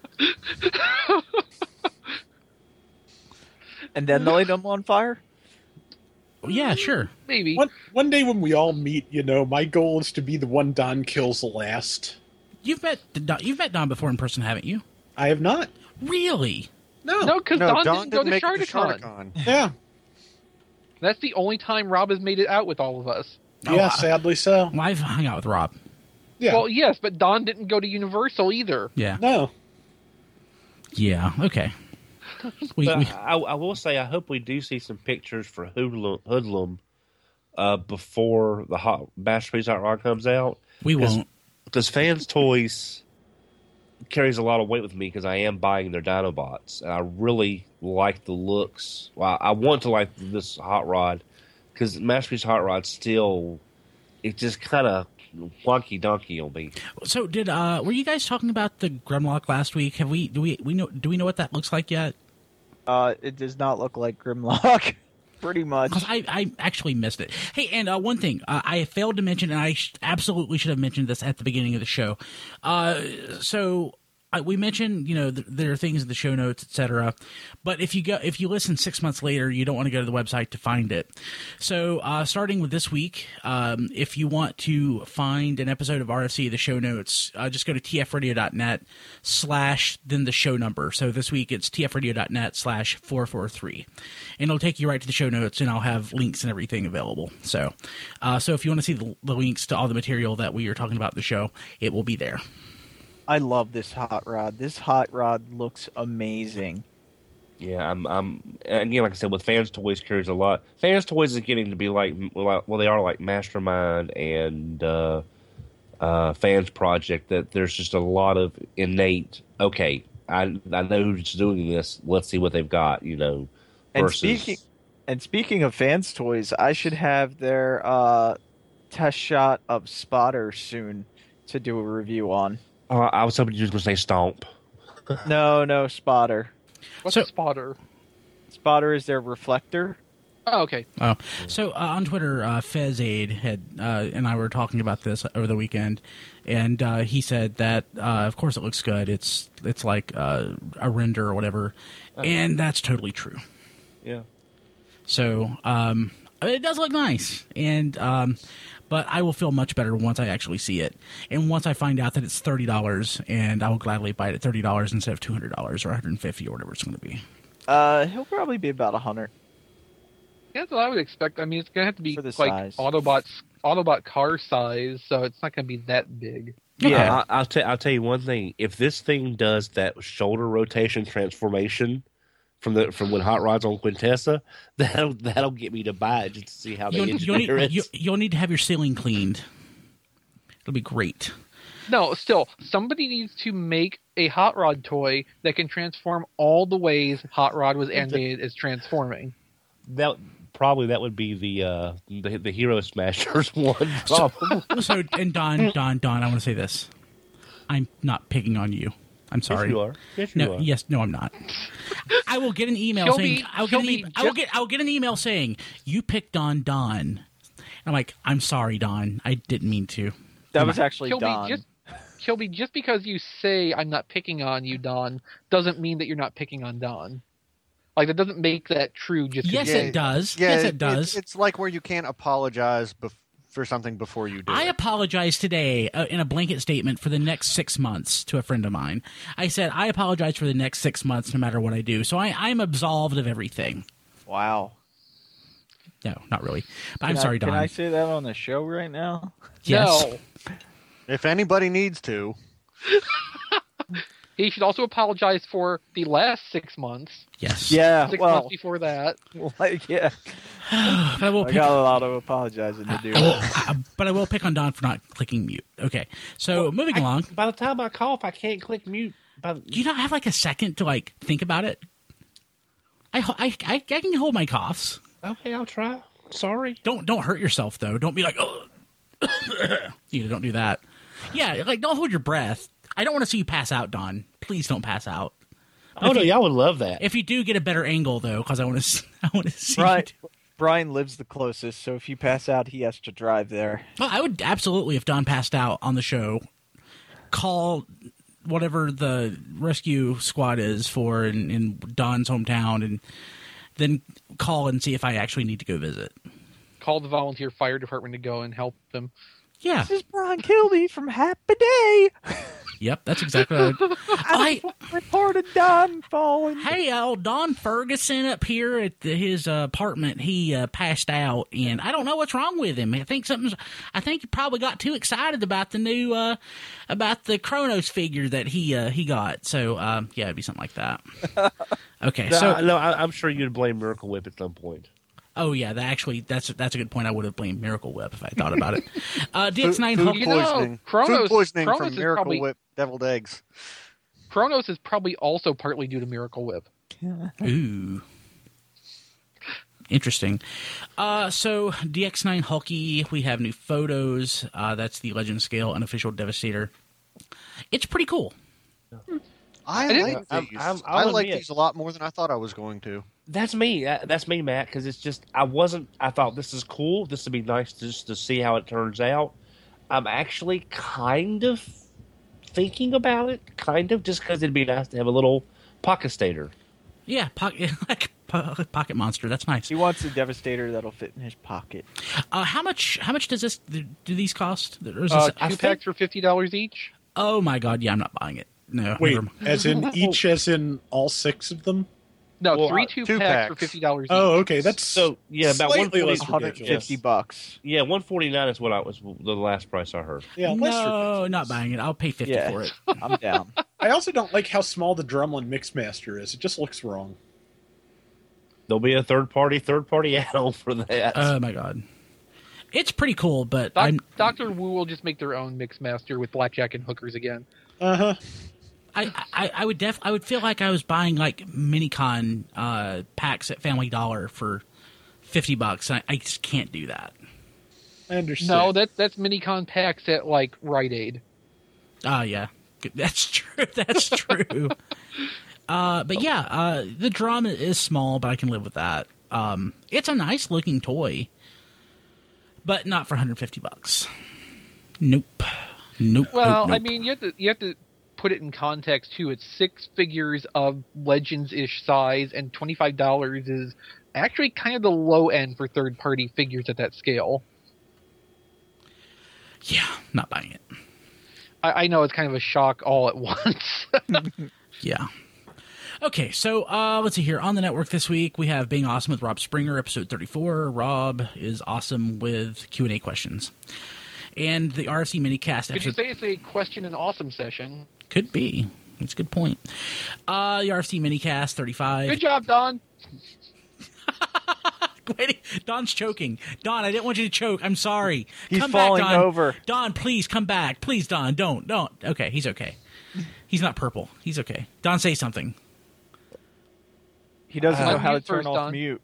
and then light them on fire. Yeah, sure. Maybe. One one day when we all meet, you know, my goal is to be the one Don kills last. You've met Don, you've met Don before in person, haven't you? I have not. Really? No. No, because No, Don, Don didn't go to make it to Shardicon. Shardicon. Yeah. That's the only time Rob has made it out with all of us. Oh, yeah, uh, sadly so. Well, I've hung out with Rob. Yeah. Well, yes, but Don didn't go to Universal either. Yeah. No. Yeah. Okay. We, But we, I, I will say, I hope we do see some pictures for Hoodlum, Hoodlum uh, before the hot Masterpiece Hot Rod comes out. we won't. Because Fans Toys carries a lot of weight with me because I am buying their Dinobots, and I really like the looks. Well, I want to like this Hot Rod because Masterpiece Hot Rod still, it just kind of wonky donkey on me. So did uh were you guys talking about the Grimlock last week? Have we do we we know do we know what that looks like yet? Uh, it does not look like Grimlock, pretty much. 'Cause I, I actually missed it. Hey, and uh, one thing uh, I failed to mention, and I sh- absolutely should have mentioned this at the beginning of the show. Uh, so uh, we mentioned, you know, th- there are things in the show notes, et cetera. But if you go, if you listen six months later, you don't want to go to the website to find it. So uh, starting with this week, um, if you want to find an episode of R F C, the show notes, uh, just go to tfradio.net slash then the show number. So this week it's tfradio.net slash four four three, and it'll take you right to the show notes, and I'll have links and everything available. So, uh, so if you want to see the, the links to all the material that we are talking about in the show, it will be there. I love this hot rod. This hot rod looks amazing. Yeah, I'm. I'm and again, like I said, with Fans Toys carries a lot. Fans Toys is getting to be like, well, they are like Mastermind and uh, uh, Fans Project. That there's just a lot of innate. Okay, I I know who's doing this. Let's see what they've got. You know, And versus speaking and speaking of Fans Toys, I should have their uh, test shot of Spotter soon to do a review on. Oh, I was hoping you were going to say Stomp. No, no, Spotter. What's So- a spotter? Spotter is their reflector. Oh, okay. Oh, so uh, on Twitter, uh, Fezaid had uh, and I were talking about this over the weekend, and uh, he said that uh, of course it looks good. It's it's like uh, a render or whatever, and that's totally true. Yeah. So um, it does look nice, and um, but I will feel much better once I actually see it, and once I find out that it's thirty dollars, and I will gladly buy it at thirty dollars instead of two hundred dollars or one hundred fifty or whatever it's going to be. Uh, he'll probably be about a hundred. Yeah, that's what I would expect. I mean, it's gonna have to be For the like size. Autobot's Autobot car size, so it's not gonna be that big. Yeah. I, I'll, t- I'll tell you one thing. If this thing does that shoulder rotation transformation from the from when Hot Rod's on Quintessa, that'll that'll get me to buy it just to see how they You'll, you'll, engineer need, it. you, you'll need to have your ceiling cleaned. It'll be great. No, still, somebody needs to make a Hot Rod toy that can transform all the ways Hot Rod was animated as transforming. That probably that would be the uh, the, the Hero Smashers one. Probably. So, and Don, Don, Don, I want to say this. I'm not picking on you. I'm sorry. Yes, you are. Yes, you No, are. yes, no, I'm not. I will get an email She'll saying be- I'll get, an she'll e- be I will just- get I'll get an email saying you picked on Don. I'm like, I'm sorry, Don. I didn't mean to. That was actually Kilby, Don. just Kilby, just because you say I'm not picking on you, Don, doesn't mean that you're not picking on Don. Like that doesn't make that true. Just 'cause Yes, you it say does. Yeah, yes, it- it does. It's, it's like where you can't apologize bef- for something before you do I it. apologize today uh, in a blanket statement for the next six months to a friend of mine. I said, I apologize for the next six months no matter what I do. So I, I'm absolved of everything. Wow. No, not really. But I'm Can I- sorry, Don. Can I say that on the show right now? Yes. No. If anybody needs to, He should also apologize for the last six months. Yes. Yeah. Six Well, months before that. like, yeah. But I will I pick, got a lot of apologizing to do. uh, but I will pick on Don for not clicking mute. Okay. So moving I- along. By the time I cough, I can't click mute. By the, Do you not have like a second to like think about it? I, ho- I, I, I can hold my coughs. okay, I'll try. Sorry. Don't don't hurt yourself though. Don't be like, oh, you know, don't do that. Yeah, like don't hold your breath. I don't want to see you pass out, Don. Please don't pass out. Oh no, y'all would love that. If you do get a better angle though, because I want to, I want to see. Right. You do- Brian lives the closest, so if you pass out, he has to drive there. Well, I would absolutely, if Don passed out on the show, call whatever the rescue squad is for in, in Don's hometown, and then call and see if I actually need to go visit. Call the volunteer fire department to go and help them. Yeah. This is Brian Kilby from Happy Day. Yep, that's exactly what I, I Reported Don falling. Hey, old Don Ferguson up here at the, his uh, apartment, he uh, passed out, and I don't know what's wrong with him. I think something's. I think he probably got too excited about the new, uh, about the Kronos figure that he uh, he got. So um, yeah, it'd be something like that. Okay, No, so I- no, I, I'm sure you'd blame Miracle Whip at some point. oh yeah, that actually that's that's a good point. I would have blamed Miracle Whip if I thought about it. Uh, D X nine food Hulk. You know, poisoning. Kronos- food poisoning Kronos from is Miracle probably- Whip deviled eggs. Kronos is probably also partly due to Miracle Whip. Ooh. Interesting. Uh, so, D X nine Hulky, we have new photos. Uh, that's the Legend Scale Unofficial Devastator. It's pretty cool. I, I like I'm- these. I'm- I I'll like admit- these a lot more than I thought I was going to. That's me. Uh, That's me, Matt. Because it's just I wasn't. I thought this is cool. This would be nice just to see how it turns out. I'm actually kind of thinking about it, kind of, just because it'd be nice to have a little pocket stater. Yeah, pocket, like po- Pocket Monster. That's nice. He wants a Devastator that'll fit in his pocket. Uh, how much How much does this do these cost? Or is Uh, this, two think- packs for fifty dollars each. oh my god, yeah, I'm not buying it. No. Wait, never mind. as in each, as in all six of them? No, Well, three uh, two, two packs, for packs. fifty dollars. Oh, each. okay. That's So yeah, about one slightly forty. less one hundred fifty ridiculous. bucks. Yeah, one forty nine is what I was the last price I heard. Yeah, less No, ridiculous. not buying it. I'll pay fifty Yeah, for it. I'm down. I also don't like how small the Drumlin Mixmaster is. It just looks wrong. There'll be a third party third party add-on for that. Oh my god. It's pretty cool, but Doc- I'm Doctor Wu will just make their own Mixmaster with blackjack and hookers again. Uh huh. I, I, I would def I would feel like I was buying like Minicon uh, packs at Family Dollar for fifty bucks. I, I just can't do that. I understand. No, that that's Minicon packs at like Rite Aid. Oh yeah, that's true. That's true. uh, but yeah, uh, the drum is small, but I can live with that. Um, it's a nice looking toy, but not for one hundred fifty bucks. Nope. Nope. Well, nope, I nope. mean, you have to you have to put it in context too. It's six figures of Legends-ish size, and twenty-five dollars is actually kind of the low end for third-party figures at that scale. yeah, not buying it. I, I know it's kind of a shock all at once. Yeah. Okay, so uh, let's see here. On the network this week, we have Being Awesome with Rob Springer, episode thirty-four. Rob is awesome with Q and A questions. And the R C Minicast Could you episode... say it's a question and awesome session? Could be. That's a good point. Uh, the R C Minicast thirty-five. Good job, Don. Wait, Don's choking. Don, I didn't want you to choke. I'm sorry. He's come falling back, Don. over. Don, please come back. Please, Don, don't. Don't. Okay, he's okay. He's not purple. He's okay. Don, say something. He doesn't Uh, know how to mute turn first, off Don. mute.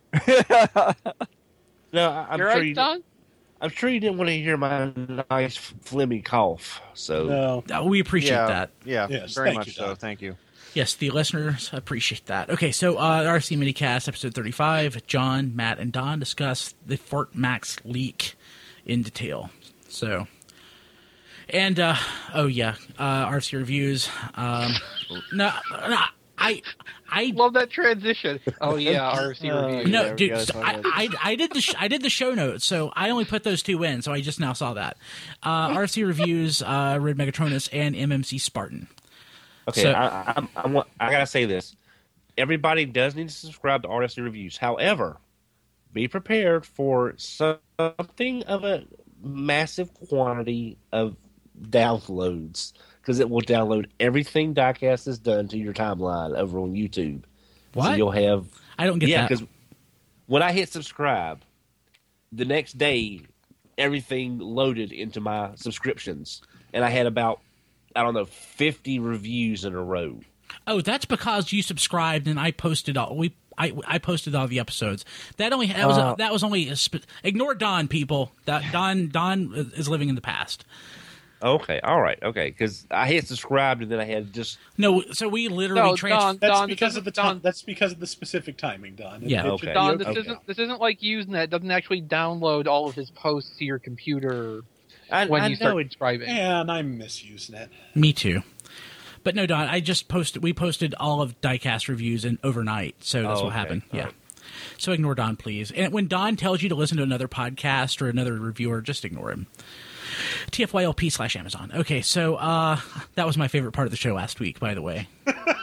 No, I- I'm You're sure right, you. Don? I'm sure you didn't want to hear my nice phlegmy cough. So No. Uh, we appreciate yeah, that. Yeah, Yes, very thank much you, so. Don. Thank you. Yes, the listeners appreciate that. Okay, so uh, R C Minicast, episode thirty-five. John, Matt, and Don discuss the Fort Max leak in detail. So, and, uh, oh yeah, uh, R C reviews. Um, no, no, I, I, Love that transition. Oh yeah, R C Uh, review. no, there we dude, go, so that's I, what it I, I did the sh- I did the show notes, so I only put those two in. So I just now saw that. Uh, R C reviews, uh, Red Megatronus and M M C Spartan. okay, So- I, I, I, want, I gotta say this: everybody does need to subscribe to R S C Reviews. However, be prepared for something of a massive quantity of downloads because it will download everything Diecast has done to your timeline over on YouTube. What? So you'll have I don't get yeah, that. because when I hit subscribe, the next day everything loaded into my subscriptions, and I had about I don't know fifty reviews in a row. Oh, that's because you subscribed and I posted all we I, I posted all the episodes. That only that was Uh. that was only a sp- ignore Don, people. That Don Don is living in the past. Okay, all right, okay, because I hit subscribed and then I had just No, so we literally No, trans- Don, That's Don, this because of the isn't- time. Don, That's because of the specific timing, Don. It- Yeah, it should okay. be Don, this okay. isn't this isn't like Usenet. It doesn't actually download all of his posts to your computer I, when I you know start it. subscribing. And I misused that. Me too. But no, Don, I just posted. We posted all of Diecast reviews in overnight, so that's Oh, what okay. happened. All Yeah. right. So ignore Don, please. And when Don tells you to listen to another podcast or another reviewer, just ignore him. T-F-Y-L-P slash Amazon. Okay, so uh, that was my favorite part of the show last week, by the way.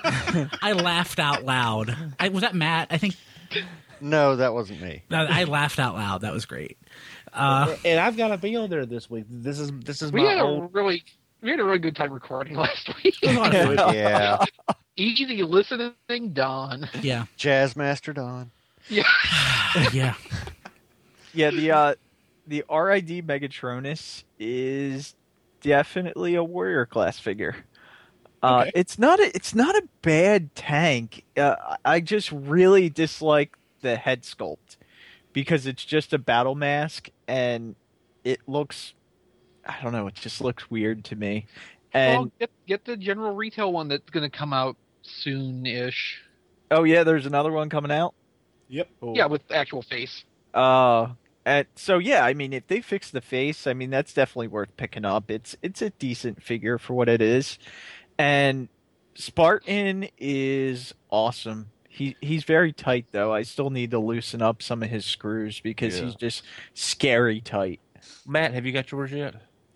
I laughed out loud. I, was that Matt? I think. No, that wasn't me. I laughed out loud. That was great. Uh, and I've got to be on there this week. This is this is We my had a own. really we had a really good time recording last week. it was a lot of fun. Yeah. Easy listening, Don. Yeah. Jazz Master Don. Yeah. Yeah. Yeah, the uh, the R I D Megatronus is definitely a warrior class figure. Uh, Okay. It's not a it's not a bad tank. Uh, I just really dislike the head sculpt because it's just a battle mask and it looks, I don't know, it just looks weird to me. And Well, get get the general retail one that's going to come out soon-ish. oh yeah, there's another one coming out. Yep. Yeah, with actual face. Uh, and so yeah, I mean, if they fix the face, I mean, that's definitely worth picking up. It's it's a decent figure for what it is, and Spartan is awesome. He he's very tight though. I still need to loosen up some of his screws because Yeah. he's just scary tight. Matt, have you got yours yet?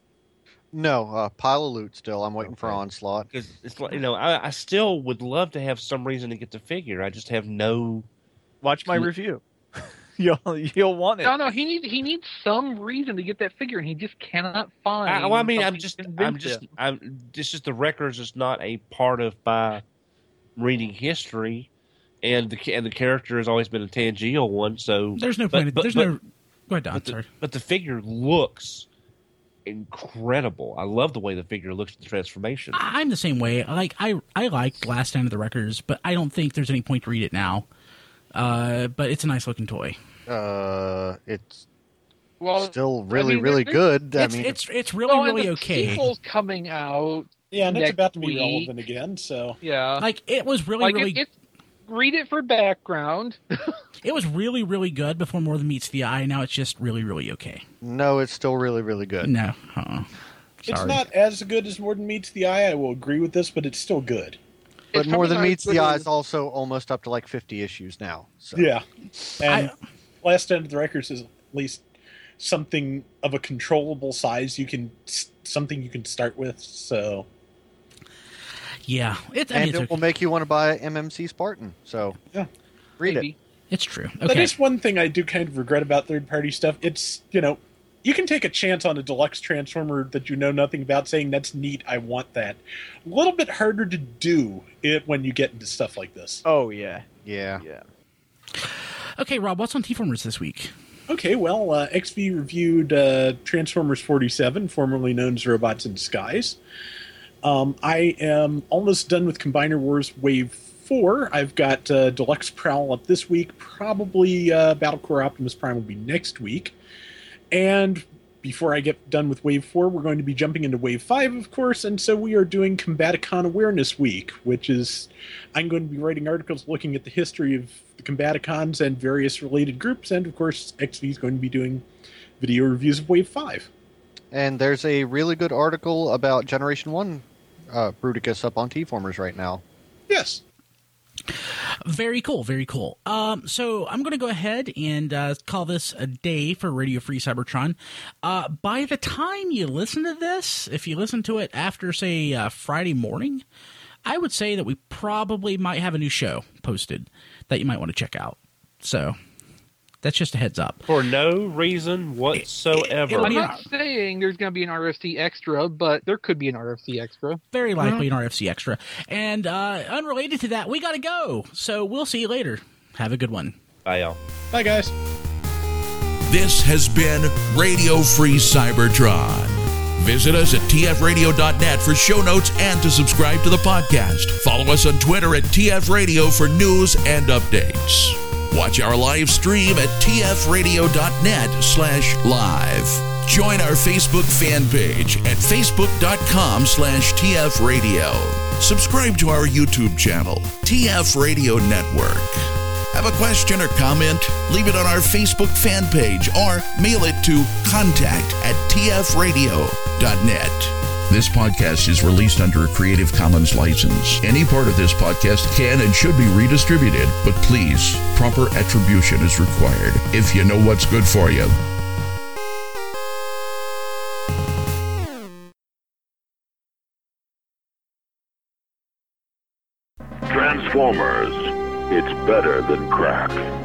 No, uh, pile of loot still. I'm waiting for Okay. Onslaught. Because it's like, you know, I, I still would love to have some reason to get the figure. I just have no. Watch my Mm. review. you'll you'll want it. No, no, he needs he needs some reason to get that figure, and he just cannot find. I, well, I mean, I'm something just, to I'm convince just, him. I'm. It's just the record's just not a part of my reading history, and the and the character has always been a Tangeal one. So There's no but- point. but- there's but- no. Go ahead, Don. But the, Sorry. but the figure looks incredible. I love the way the figure looks in the transformation. I- I'm the same way. Like I, I liked Last Stand of the Wreckers, but I don't think there's any point to read it now. Uh, but it's a nice looking toy. Uh, it's Well, still really, I mean, really there- good. I It's mean, it's it's really well, and really the okay. sequel's coming out. Yeah, and it's Next about to be week. relevant again. So Yeah, Like it was really like really it, it's read it for background. it was really really good before More Than Meets the Eye. Now it's just really really okay. no, it's still really, really good. No, uh-uh. it's Sorry. not as good as More Than Meets the Eye. I will agree with this, but it's still good. But It's More coming Than out Meets the with Eye a- is also almost up to like fifty issues now. So. Yeah, and I- Last End of the Records is at least something of a controllable size. You can something you can start with. So Yeah, it's I And mean, it it's, will okay. make you want to buy M M C Spartan. So Yeah. read Maybe. it. It's true. that Okay. is one thing I do kind of regret about third party stuff. It's, you know, you can take a chance on a deluxe Transformer that you know nothing about, saying that's neat, I want that. A little bit harder to do it when you get into stuff like this. Oh yeah, Yeah. yeah. Okay, Rob, what's on T-Formers this week? Okay, well, uh, X V reviewed uh, Transformers forty-seven, formerly known as Robots in Disguise. Um, I am almost done with Combiner Wars Wave four. I've got uh, Deluxe Prowl up this week. Probably uh, Battlecore Optimus Prime will be next week. And before I get done with Wave four, we're going to be jumping into Wave five, of course, and so we are doing Combaticon Awareness Week, which is, I'm going to be writing articles looking at the history of the Combaticons and various related groups, and of course, X V is going to be doing video reviews of Wave five. And there's a really good article about Generation one uh, Bruticus up on T-Formers right now. Yes. Very cool, very cool. Um, so I'm going to go ahead and uh, call this a day for Radio Free Cybertron. Uh, by the time you listen to this, if you listen to it after, say, uh, Friday morning, I would say that we probably might have a new show posted that you might want to check out. So that's just a heads up. For no reason whatsoever. it'll I'm be not saying there's going to be an R F C extra, but there could be an R F C extra. Very likely an R F C extra. And uh, unrelated to that, we got to go. So we'll see you later. Have a good one. Bye, y'all. Bye, guys. This has been Radio Free Cybertron. Visit us at T F radio dot net for show notes and to subscribe to the podcast. Follow us on Twitter at T F Radio for news and updates. Watch our live stream at T F radio dot net slash live. Join our Facebook fan page at Facebook dot com slash T F Radio. Subscribe to our YouTube channel, T F Radio Network. Have a question or comment? Leave it on our Facebook fan page or mail it to contact at T F radio dot net. This podcast is released under a Creative Commons license. Any part of this podcast can and should be redistributed, but please, proper attribution is required if you know what's good for you. Transformers. It's better than crack.